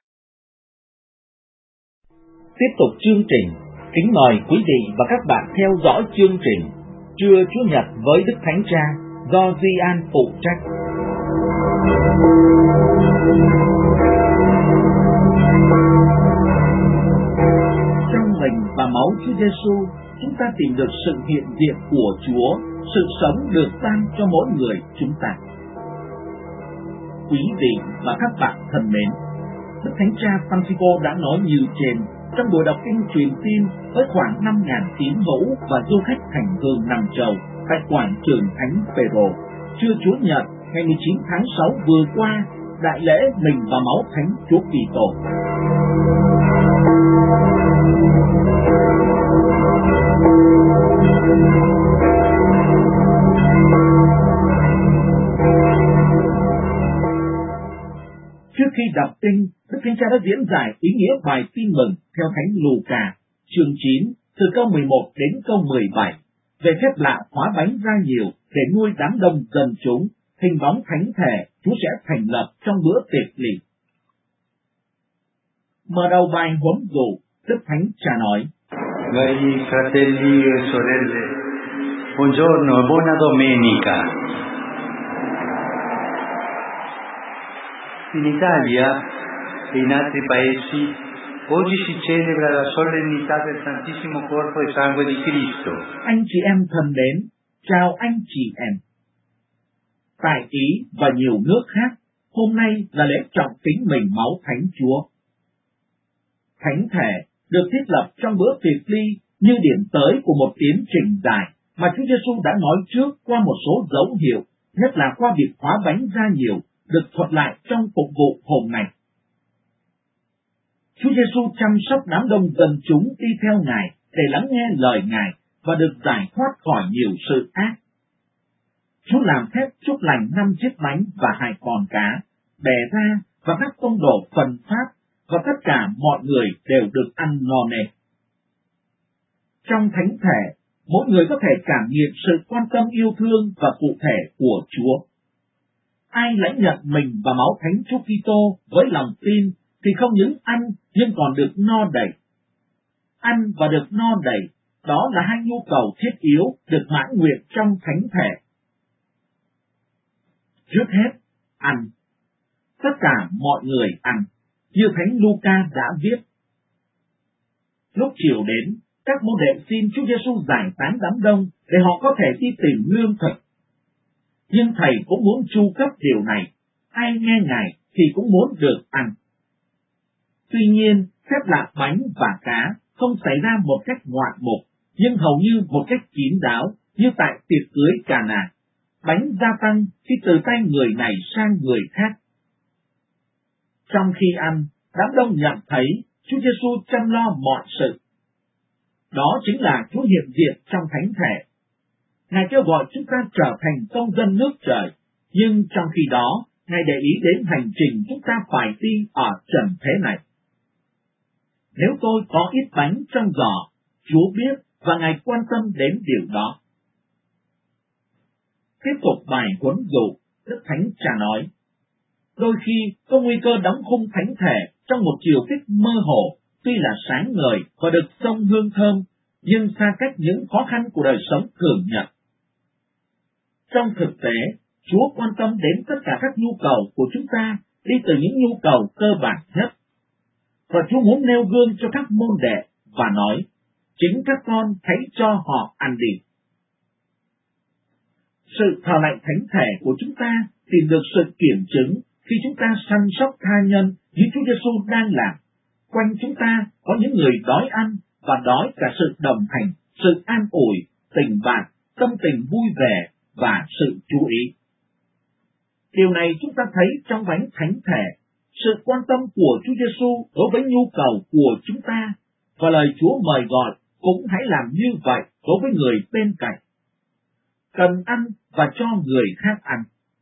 Tiếp tục chương trình, kính mời quý vị và các bạn theo dõi chương trình Trưa Chúa Nhật với Đức Thánh Cha do Duy An phụ trách. Trong mình và máu Chúa Giêsu, chúng ta tìm được sự hiện diện của Chúa, sự sống được ban cho mỗi người chúng ta. Quý vị và các bạn thân mến, Đức Thánh Cha Francisco đã nói như trên trong buổi đọc kinh truyền tin với khoảng 5.000 tín hữu và du khách hành hương năm châu tại quảng trường Thánh Phêrô, trưa Chúa Nhật ngày 19 tháng 6 vừa qua, đại lễ mình và máu Thánh Chúa Kitô. Trước khi đọc kinh, Đức Thánh Cha đã diễn giải ý nghĩa bài tin mừng theo Thánh Luca, chương 9, từ câu 11 đến câu 17, về phép lạ hóa bánh ra nhiều để nuôi đám đông dân chúng, hình bóng thánh thể Chúa sẽ thành lập trong bữa tiệc lỵ. Mở đầu bài huấn dụ, Đức Thánh Cha nói: Cari fratelli e sorelle, buongiorno e buona domenica. In Italia e in altri paesi oggi si celebra la solennità del Santissimo Corpo e Sangue di Cristo. Anh chị em thân mến, chào anh chị em. Tại Ý và nhiều nước khác, hôm nay là lễ trọng kính mình máu Thánh Chúa. Thánh thể được thiết lập trong bữa tiệc ly như điểm tới của một tiến trình dài mà Chúa Giêsu đã nói trước qua một số dấu hiệu, nhất là qua việc hóa bánh ra nhiều, được thuật lại trong phục vụ hôm nay. Chúa Giêsu chăm sóc đám đông dân chúng đi theo Ngài để lắng nghe lời Ngài và được giải thoát khỏi nhiều sự ác. Chúa làm phép chúc lành 5 chiếc bánh và 2 con cá, bẻ ra và các tông đồ phân phát, và tất cả mọi người đều được ăn no nê. Trong thánh thể, mỗi người có thể cảm nghiệm sự quan tâm yêu thương và cụ thể của Chúa. Ai lãnh nhận mình và máu Thánh Chúa Kitô với lòng tin thì không những ăn nhưng còn được no đầy. Ăn và được no đầy, đó là hai nhu cầu thiết yếu được mãn nguyện trong thánh thể. Trước hết, ăn. Tất cả mọi người ăn, như Thánh Luca đã viết. Lúc chiều đến, các môn đệ xin Chúa Giêsu giải tán đám đông để họ có thể đi tìm lương thực. Nhưng Thầy cũng muốn chu cấp điều này, ai nghe Ngài thì cũng muốn được ăn. Tuy nhiên, phép lạ bánh và cá không xảy ra một cách ngoạn mục, nhưng hầu như một cách kín đáo, như tại tiệc cưới Cà-nà. Bánh gia tăng khi từ tay người này sang người khác. Trong khi ăn, đám đông nhận thấy Chúa Giêsu chăm lo mọi sự. Đó chính là Chúa hiện diện trong thánh thể. Ngài kêu gọi chúng ta trở thành công dân nước trời, nhưng trong khi đó, Ngài để ý đến hành trình chúng ta phải đi ở trần thế này. Nếu tôi có ít bánh trong giỏ, Chúa biết và Ngài quan tâm đến điều đó. Tiếp tục bài huấn dụ, Đức Thánh Cha nói: đôi khi có nguy cơ đóng khung thánh thể trong một chiều tích mơ hồ, tuy là sáng ngời và được xông hương thơm, nhưng xa cách những khó khăn của đời sống thường nhật. Trong thực tế, Chúa quan tâm đến tất cả các nhu cầu của chúng ta, đi từ những nhu cầu cơ bản nhất. Và Chúa muốn nêu gương cho các môn đệ và nói: chính các con hãy cho họ ăn đi. Sự thờ lạy thánh thể của chúng ta tìm được sự kiểm chứng khi chúng ta săn sóc tha nhân như Chúa Giêsu đang làm. Quanh chúng ta có những người đói ăn và đói cả sự đồng hành, sự an ủi, tình bạn, tâm tình vui vẻ và sự chú ý. Điều này chúng ta thấy trong bánh thánh thể, sự quan tâm của Chúa Giêsu đối với nhu cầu của chúng ta, và lời Chúa mời gọi cũng hãy làm như vậy đối với người bên cạnh. Cần ăn và cho người khác ăn.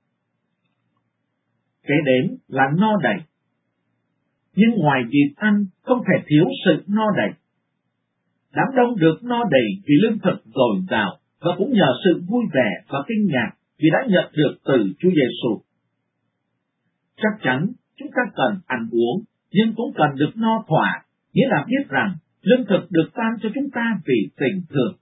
Kế đến là no đầy. Nhưng ngoài việc ăn, không thể thiếu sự no đầy. Đám đông được no đầy vì lương thực dồi dào và cũng nhờ sự vui vẻ và kinh ngạc vì đã nhận được từ Chúa Giêsu. Chắc chắn chúng ta cần ăn uống, nhưng cũng cần được no thỏa, nghĩa là biết rằng lương thực được ban cho chúng ta vì tình thương.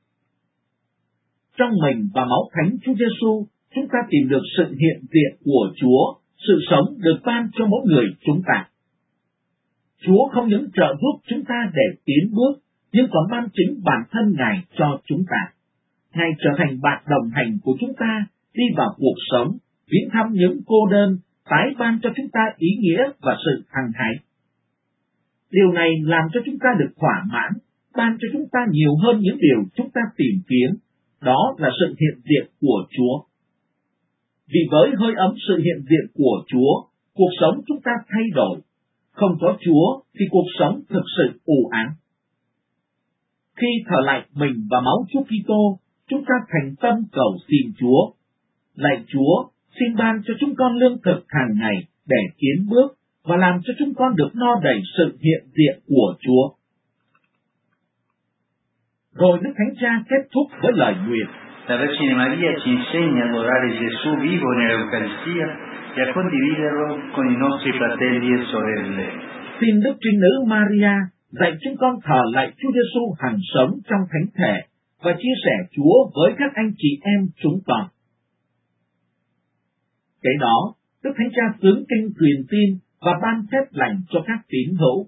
Trong mình và máu Thánh Chúa Giêsu, chúng ta tìm được sự hiện diện của Chúa, sự sống được ban cho mỗi người chúng ta. Chúa không những trợ giúp chúng ta để tiến bước, nhưng còn ban chính bản thân Ngài cho chúng ta. Ngài trở thành bạn đồng hành của chúng ta, đi vào cuộc sống, viếng thăm những cô đơn, tái ban cho chúng ta ý nghĩa và sự hăng hái. Điều này làm cho chúng ta được thỏa mãn, ban cho chúng ta nhiều hơn những điều chúng ta tìm kiếm. Đó là sự hiện diện của Chúa. vì với hơi ấm sự hiện diện của Chúa, cuộc sống chúng ta thay đổi. Không có Chúa thì cuộc sống thực sự u ám. Khi thờ lạy mình và máu Chúa Kitô, chúng ta thành tâm cầu xin Chúa. Lạy Chúa, xin ban cho chúng con lương thực hàng ngày để tiến bước và làm cho chúng con được no đầy sự hiện diện của Chúa. Rồi Đức Thánh Cha kết thúc với lời nguyện. La Vergine Maria ci insegna ad adorare Gesù vivo nell'Eucaristia e a condividerlo con i nostri fratelli e sorelle. Xin Đức Trinh Nữ Maria dạy chúng con thờ lạy Chúa Giêsu hằng sống trong thánh thể và chia sẻ Chúa với các anh chị em chúng con. Kế đó, Đức Thánh Cha tướng kinh truyền tin và ban phép lành cho các tín hữu.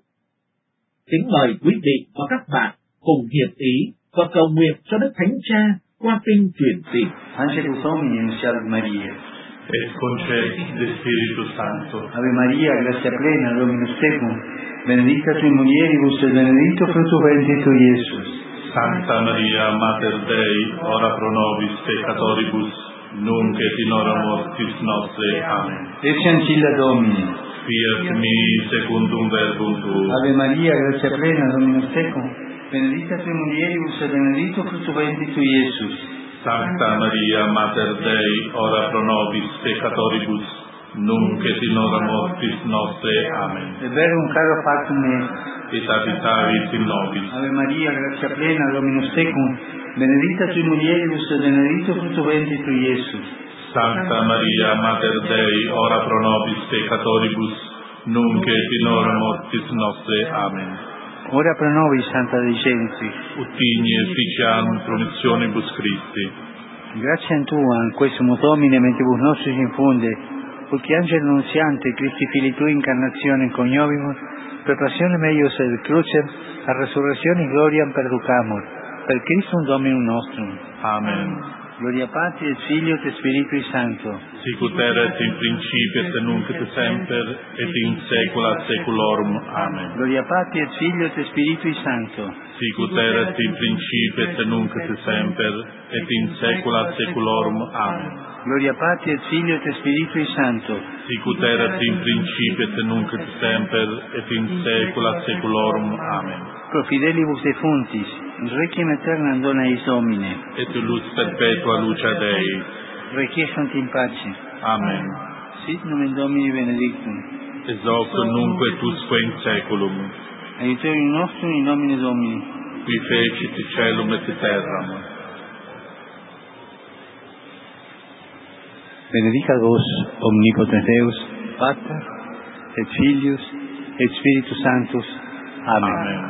Kính mời quý vị và các bạn cùng hiệp ý và cầu nguyện cho Đức Thánh Cha qua kinh truyền tin. Angelus Domini nuntiavit Maria. Et concepit de Spiritus Sancto. Ave Maria, grazia plena, Dominus tecum, benedicta tui mulieribus et benedictus fructus ventris tui, Iesus. Sancta Maria, Mater Dei, ora pro nobis peccatoribus, nunc et in hora mortis nostre. Amen. Ecce ancilla Domini. Fiat mi secundum verbum tuum. Ave Maria, grazia plena, Dominus tecum, benedicta tui mulieribus et benedictus fructus ventris tui, Iesus. Sancta Maria, Mater Dei, ora pro nobis peccatoribus, nunc et in hora mortis nostre. Amen. Et verbum caro factum est, et habitavit in nobis. Ave Maria, grazia plena, Dominus tecum, benedicta tui mulieribus et benedictus fructus ventris tui, Iesus. Sancta Maria, Mater Dei, ora pro nobis peccatoribus, nunc et in hora mortis nostre. Amen. Ora pro nobis, Santa Dei Genitrix, ut digni efficiam promissionibus Christi. Grazie a Tua, in questo Domine, mentibus nostris infunde, ut angelo nunziante, Christi Fili Tui, incarnazione coniovimus, per passione meius et crucem, a resurrezione gloriam perducamur, per Christum Dominum nostrum. Amen. Gloria Patri et Filio et Spiritui Sancto. Sicut erat in principio et nunc et semper et in saecula saeculorum. Amen. Gloria Patri et Filio et Spiritui Sancto. Sicut erat in principio et nunc et semper et in saecula saeculorum. Amen. Gloria Patri et Filio et Spiritui Sancto. Sicut erat in principio et nunc et semper et in saecula saeculorum. Amen. Pro fidelibus defuntis, requiem aeternam dona eis Domine. Et lux perpetua luce Dei. Requiescant in pace. Amen. Sit nomen Domini benedictum. Ex hoc nunc et usque in saeculum. Aiuterium nostrum in nomine Domini. Qui fecit caelum et terram. Benedicat vos, omnipotens Deus, Pater, et Filius, et Spiritus Sanctus. Amen. Amen.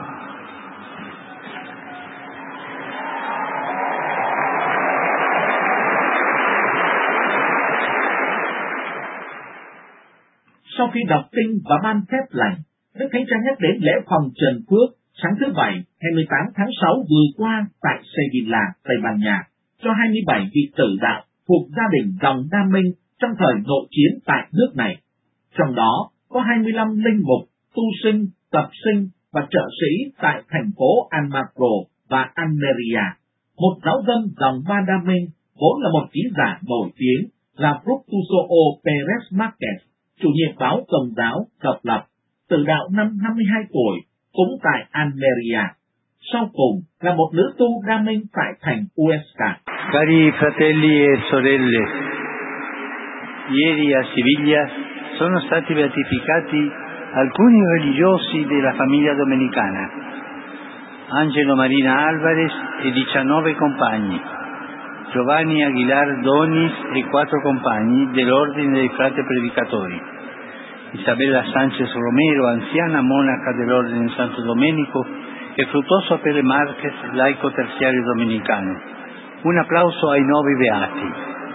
Sau khi đọc kinh và ban phép lành, Đức Thánh Cha nhắc đến lễ phòng trần phước sáng thứ Bảy 28 tháng 6 vừa qua tại Sevilla, Tây Ban Nha, cho 27 vị tử đạo thuộc gia đình dòng Đa Minh trong thời nội chiến tại nước này. Trong đó có 25 linh mục, tu sinh, tập sinh và trợ sĩ tại thành phố Almagro và Almeria. Một giáo dân dòng Ba Đa Minh, vốn là một ký giả nổi tiếng, là Fructuoso Pérez Márquez, chủ nhiệm báo Công giáo độc lập, tử đạo năm 52 tuổi, cũng tại Almeria. Sau cùng là một nữ tu Đa Minh tại thành Huesca. Cari fratelli e sorelle, ieri a Siviglia sono stati beatificati alcuni religiosi della famiglia domenicana, Angelo Marina Alvarez e 19 compagni, Giovanni Aguilar Donis e 4 compagni dell'Ordine dei Frati Predicatori, Isabella Sánchez Romero, anziana monaca dell'Ordine Santo Domenico e Fructuoso Pérez Márquez, laico terziario domenicano. Un applauso ai 9 beati.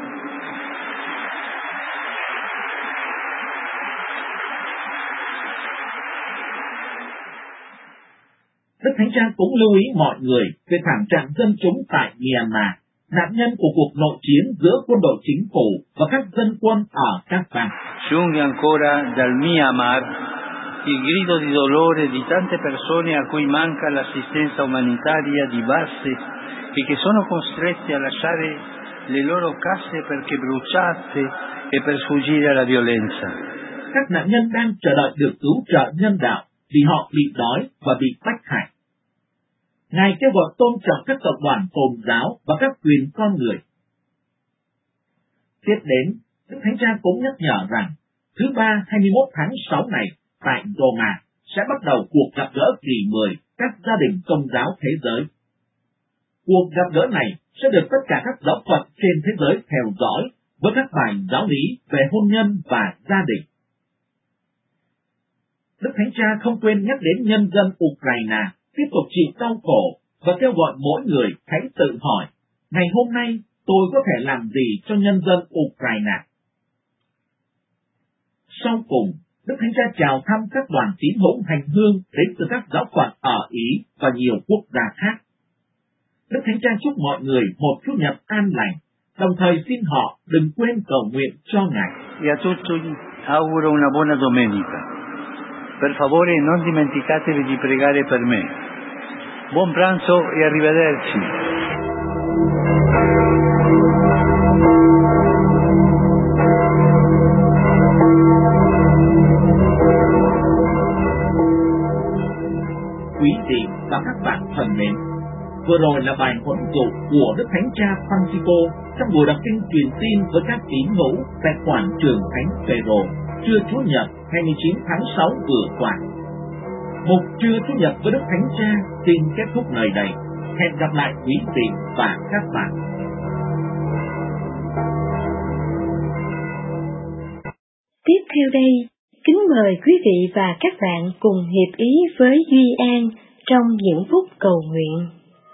Đức Thánh Cha cũng lưu ý mọi người về thảm trạng dân chúng tại Myanmar, nạn nhân của cuộc nội chiến giữa quân đội chính phủ và các dân quân ở các bang. Giunge ancora dal Myanmar il grido di dolore di tante persone a cui manca l'assistenza umanitaria di base e che sono costrette a lasciare le loro case perché bruciate e per sfuggire alla violenza. Các nạn nhân đang chờ đợi được cứu trợ nhân đạo vì họ bị đói và bị bách hại. Ngài kêu gọi tôn trọng các cộng đoàn tôn giáo và các quyền con người. Tiếp đến, Đức Thánh Cha cũng nhắc nhở rằng, thứ Ba 21 tháng 6 này, tại Roma, sẽ bắt đầu cuộc gặp gỡ kỳ 10 các gia đình Công giáo thế giới. Cuộc gặp gỡ này sẽ được tất cả các giáo phận trên thế giới theo dõi với các bài giáo lý về hôn nhân và gia đình. Đức Thánh Cha không quên nhắc đến nhân dân Ukraine tiếp tục chịu đau khổ và kêu gọi mỗi người hãy tự hỏi, ngày hôm nay tôi có thể làm gì cho nhân dân Ukraine? Sau cùng, Đức Thánh Cha chào thăm các đoàn tín hữu hành hương đến từ các giáo phận ở Ý và nhiều quốc gia khác. Đức Thánh Cha chúc mọi người một Chủ nhật an lành, đồng thời xin họ đừng quên cầu nguyện cho Ngài. E a tutti auguro una buona domenica. Per favore non dimenticatevi di pregare per me. Buon pranzo e arrivederci. Quý vị và các bạn thân mến, vừa rồi là bài huấn dụ của Đức Thánh Cha Francisco trong buổi đọc kinh truyền tin với các tín hữu tại quảng trường Thánh Phêrô trưa Chủ nhật 29 tháng 6 vừa qua. Mục trưa Chủ nhật với Đức Thánh Cha xin kết thúc nơi đây. Hẹn gặp lại quý vị và các bạn. Tiếp theo đây, kính mời quý vị và các bạn cùng hiệp ý với Duy An trong những phút cầu nguyện.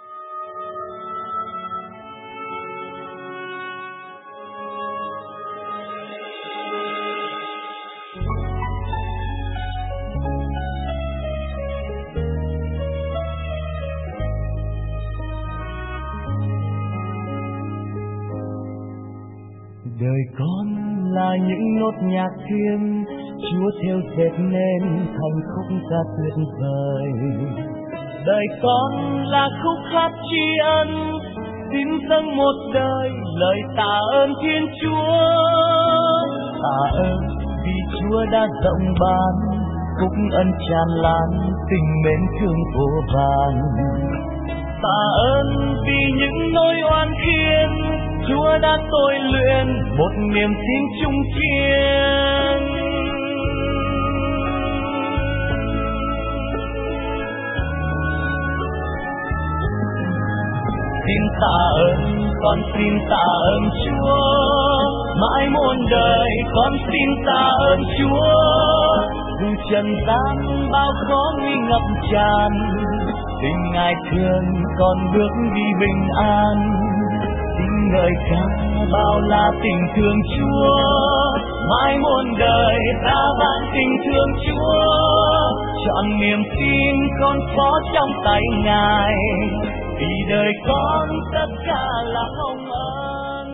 Đời con là những nốt nhạc thiêng, Chúa theo dệt nên thành khúc ca tuyệt vời. Đời con là khúc hát tri ân, xin dâng một đời lời tạ ơn Thiên Chúa. Tạ ơn vì Chúa đã rộng ban, phúc ân tràn lan, tình mến thương vô vàn. Tạ ơn vì những nỗi oan khiên, Chúa đã tôi luyện một niềm tin chung kiên. Xin tạ ơn, con xin tạ ơn Chúa, mãi muôn đời con xin tạ ơn Chúa. Dù trần gian bao khó nguy ngập tràn, tình Ngài thương con bước đi bình an. Xin ngợi ca bao la tình thương Chúa, mãi muôn đời ta vang tình thương Chúa. Chọn niềm tin con phó trong tay Ngài, vì đời con tất cả là hồng ân.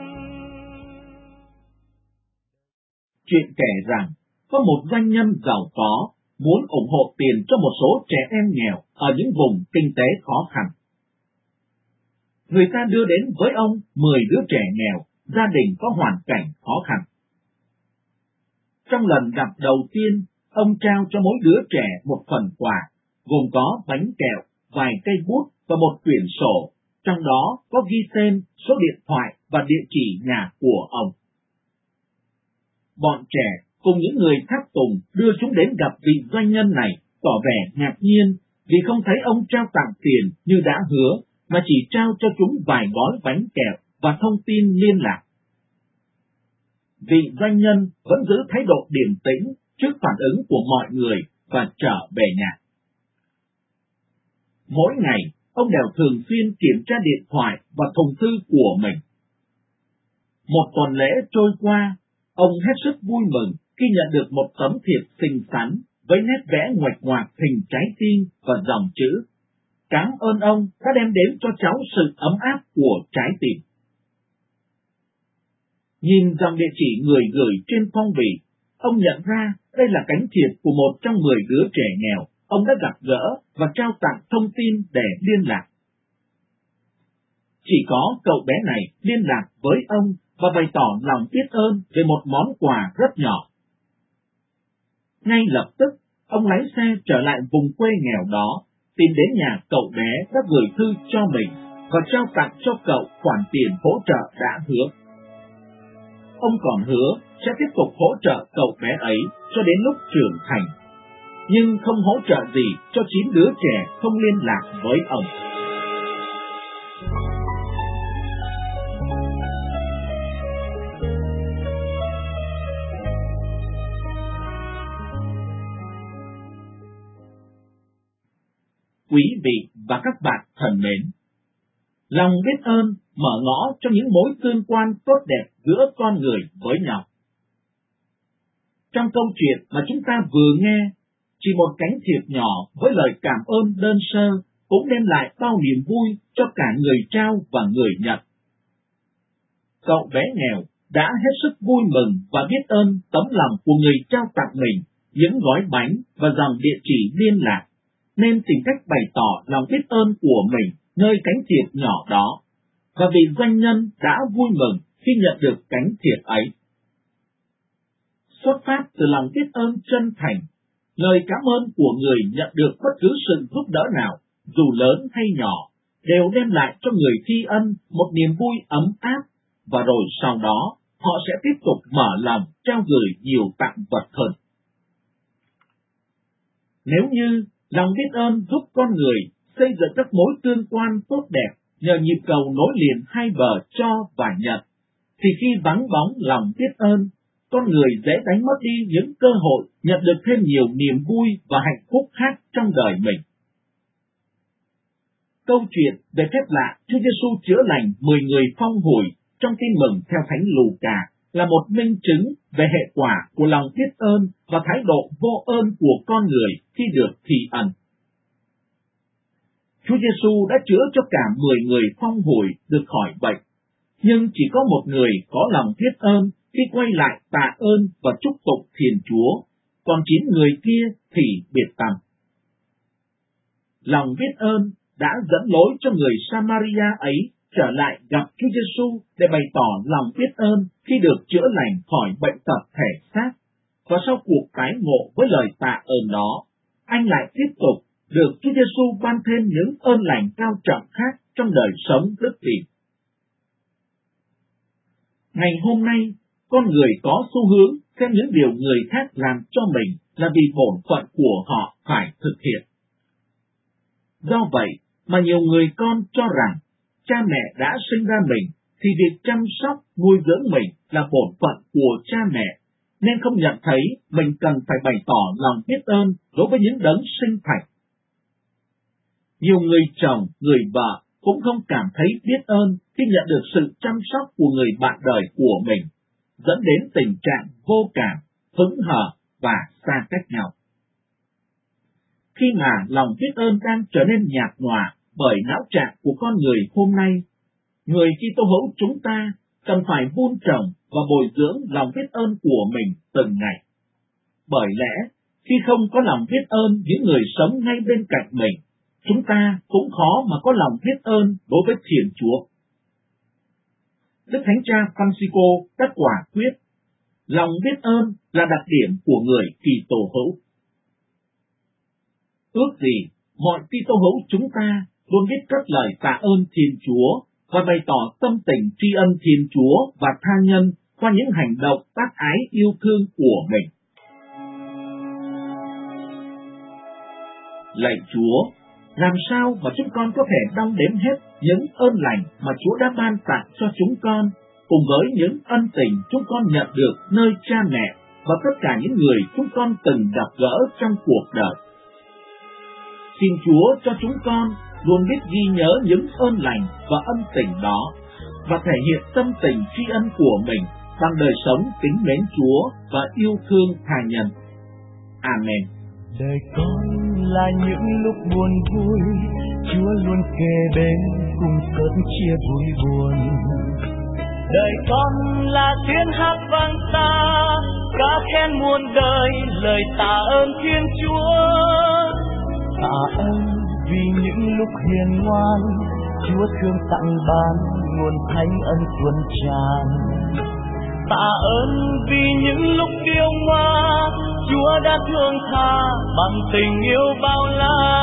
Chuyện kể rằng có một doanh nhân giàu có muốn ủng hộ tiền cho một số trẻ em nghèo ở những vùng kinh tế khó khăn. Người ta đưa đến với ông 10 đứa trẻ nghèo, gia đình có hoàn cảnh khó khăn. Trong lần gặp đầu tiên, ông trao cho mỗi đứa trẻ một phần quà, gồm có bánh kẹo, vài cây bút và một quyển sổ, trong đó có ghi tên, số điện thoại và địa chỉ nhà của ông. Bọn trẻ cùng những người tháp tùng đưa chúng đến gặp vị doanh nhân này, tỏ vẻ ngạc nhiên vì không thấy ông trao tặng tiền như đã hứa, mà chỉ trao cho chúng vài gói bánh kẹo và thông tin liên lạc. Vị doanh nhân vẫn giữ thái độ điềm tĩnh trước phản ứng của mọi người và trở về nhà. Mỗi ngày, ông đều thường xuyên kiểm tra điện thoại và thùng thư của mình. Một tuần lễ trôi qua, ông hết sức vui mừng khi nhận được một tấm thiệp xinh xắn với nét vẽ nguệch ngoạc hình trái tim và dòng chữ: Cảm ơn ông đã đem đến cho cháu sự ấm áp của trái tim. Nhìn dòng địa chỉ người gửi trên phong bì, ông nhận ra đây là cánh thiệp của một trong 10 đứa trẻ nghèo ông đã gặp gỡ và trao tặng thông tin để liên lạc. chỉ có cậu bé này liên lạc với ông và bày tỏ lòng biết ơn về một món quà rất nhỏ. Ngay lập tức, ông lái xe trở lại vùng quê nghèo đó, tìm đến nhà cậu bé đã gửi thư cho mình và trao tặng cho cậu khoản tiền hỗ trợ đã hứa. Ông còn hứa sẽ tiếp tục hỗ trợ cậu bé ấy cho đến lúc trưởng thành, nhưng không hỗ trợ gì cho 9 đứa trẻ không liên lạc với ông. Quý vị và các bạn thân mến, lòng biết ơn mở ngõ cho những mối tương quan tốt đẹp giữa con người với nhau. Trong câu chuyện mà chúng ta vừa nghe, chỉ một cánh thiệp nhỏ với lời cảm ơn đơn sơ cũng đem lại bao niềm vui cho cả người trao và người nhận. Cậu bé nghèo đã hết sức vui mừng và biết ơn tấm lòng của người trao tặng mình những gói bánh và dòng địa chỉ liên lạc, nên tìm cách bày tỏ lòng biết ơn của mình nơi cánh thiệp nhỏ đó, và vị doanh nhân đã vui mừng khi nhận được cánh thiệp ấy. Xuất phát từ lòng biết ơn chân thành, lời cảm ơn của người nhận được bất cứ sự giúp đỡ nào, dù lớn hay nhỏ, đều đem lại cho người tri ân một niềm vui ấm áp, và rồi sau đó họ sẽ tiếp tục mở lòng trao gửi nhiều tặng vật hơn. Nếu như lòng biết ơn giúp con người xây dựng các mối tương quan tốt đẹp nhờ nhịp cầu nối liền hai bờ cho và nhận, thì khi vắng bóng lòng biết ơn, con người dễ đánh mất đi những cơ hội nhận được thêm nhiều niềm vui và hạnh phúc khác trong đời mình. Câu chuyện về phép lạ Chúa Giêsu chữa lành 10 người phong hủi trong Tin mừng theo Thánh Luca là một minh chứng về hệ quả của lòng biết ơn và thái độ vô ơn của con người khi được thi ân. Chúa Giêsu đã chữa cho cả 10 người phong hủi được khỏi bệnh, nhưng chỉ có một người có lòng biết ơn khi quay lại tạ ơn và chúc tụng Thiên Chúa, còn 9 người kia thì biệt tâm. Lòng biết ơn đã dẫn lối cho người Samaria ấy trở lại gặp Chúa Giêsu để bày tỏ lòng biết ơn khi được chữa lành khỏi bệnh tật thể xác, và sau cuộc tái ngộ với lời tạ ơn đó, anh lại tiếp tục được Chúa Giêsu ban thêm những ơn lành cao trọng khác trong đời sống đức tin. Ngày hôm nay, con người có xu hướng xem những điều người khác làm cho mình là vì bổn phận của họ phải thực hiện. Do vậy mà nhiều người con cho rằng cha mẹ đã sinh ra mình thì việc chăm sóc, nuôi dưỡng mình là bổn phận của cha mẹ, nên không nhận thấy mình cần phải bày tỏ lòng biết ơn đối với những đấng sinh thành. Nhiều người chồng, người vợ cũng không cảm thấy biết ơn khi nhận được sự chăm sóc của người bạn đời của mình, dẫn đến tình trạng vô cảm, hững hờ và xa cách nhau. Khi mà lòng biết ơn đang trở nên nhạt nhòa bởi não trạng của con người hôm nay, người Kitô hữu chúng ta cần phải vun trồng và bồi dưỡng lòng biết ơn của mình từng ngày. Bởi lẽ, khi không có lòng biết ơn những người sống ngay bên cạnh mình, chúng ta cũng khó mà có lòng biết ơn đối với Thiên Chúa. Đức Thánh Cha Francisco đã quả quyết, lòng biết ơn là đặc điểm của người Kitô hữu. Ước gì mọi Kitô hữu chúng ta luôn biết cất lời tạ ơn Thiên Chúa và bày tỏ tâm tình tri ân Thiên Chúa và tha nhân qua những hành động tác ái yêu thương của mình. Lạy Chúa, làm sao mà chúng con có thể đong đếm hết những ơn lành mà Chúa đã ban tặng cho chúng con, cùng với những ân tình chúng con nhận được nơi cha mẹ và tất cả những người chúng con từng gặp gỡ trong cuộc đời. Xin Chúa cho chúng con luôn biết ghi nhớ những ơn lành và ân tình đó, và thể hiện tâm tình tri ân của mình bằng đời sống kính mến Chúa và yêu thương tha nhân. Amen. Đời con là những lúc buồn vui, Chúa luôn kề bên cùng cơn chia vui buồn. Đời con là tiếng hát vang xa, ca khen muôn đời, lời tạ ơn Thiên Chúa. Tạ ơn vì những lúc hiền ngoan, Chúa thương tặng ban nguồn thánh ân tuôn tràn. Tạ ơn vì những lúc điêu ngoa, Chúa đã thương tha bằng tình yêu bao la.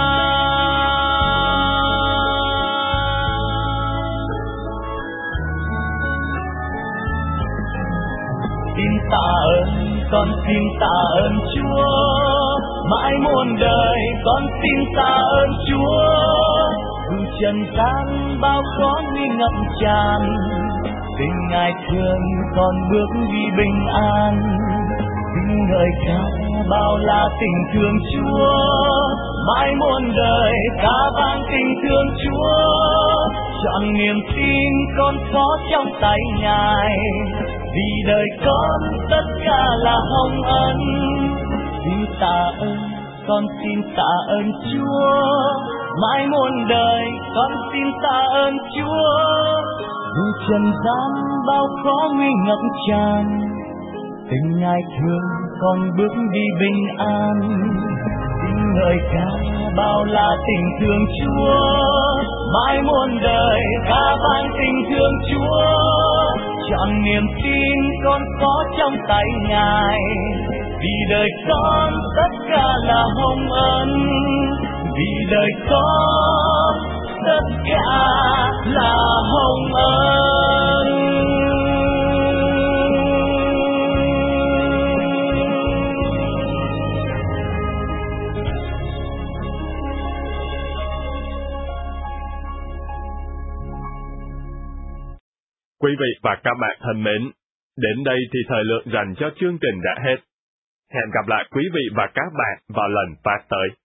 Xin tạ ơn, con xin tạ ơn Chúa, mãi muôn đời con xin tạ ơn Chúa. Dù trần gian bao khó nguy ngập tràn, tình Ngài thương con bước đi bình an. Xin ngợi ca bao la tình thương Chúa, mãi muôn đời ca vang tình thương Chúa. Trọn niềm tin con có trong tay Ngài, vì đời con tất cả là hồng ân. Xin tạ ơn, con xin tạ ơn Chúa, mãi muôn đời con xin tạ ơn Chúa. Dù trần gian bao khó nguy ngập tràn, tình Ngài thương con bước đi bình an. Xin ngợi ca bao la tình thương Chúa, mãi muôn đời ca vang tình thương Chúa. Trọn niềm tin con có trong tay Ngài, vì đời con tất cả là hồng ân. Vì đời con tất cả là hồng ân. Quý vị và các bạn thân mến, đến đây thì thời lượng dành cho chương trình đã hết. Hẹn gặp lại quý vị và các bạn vào lần phát tới.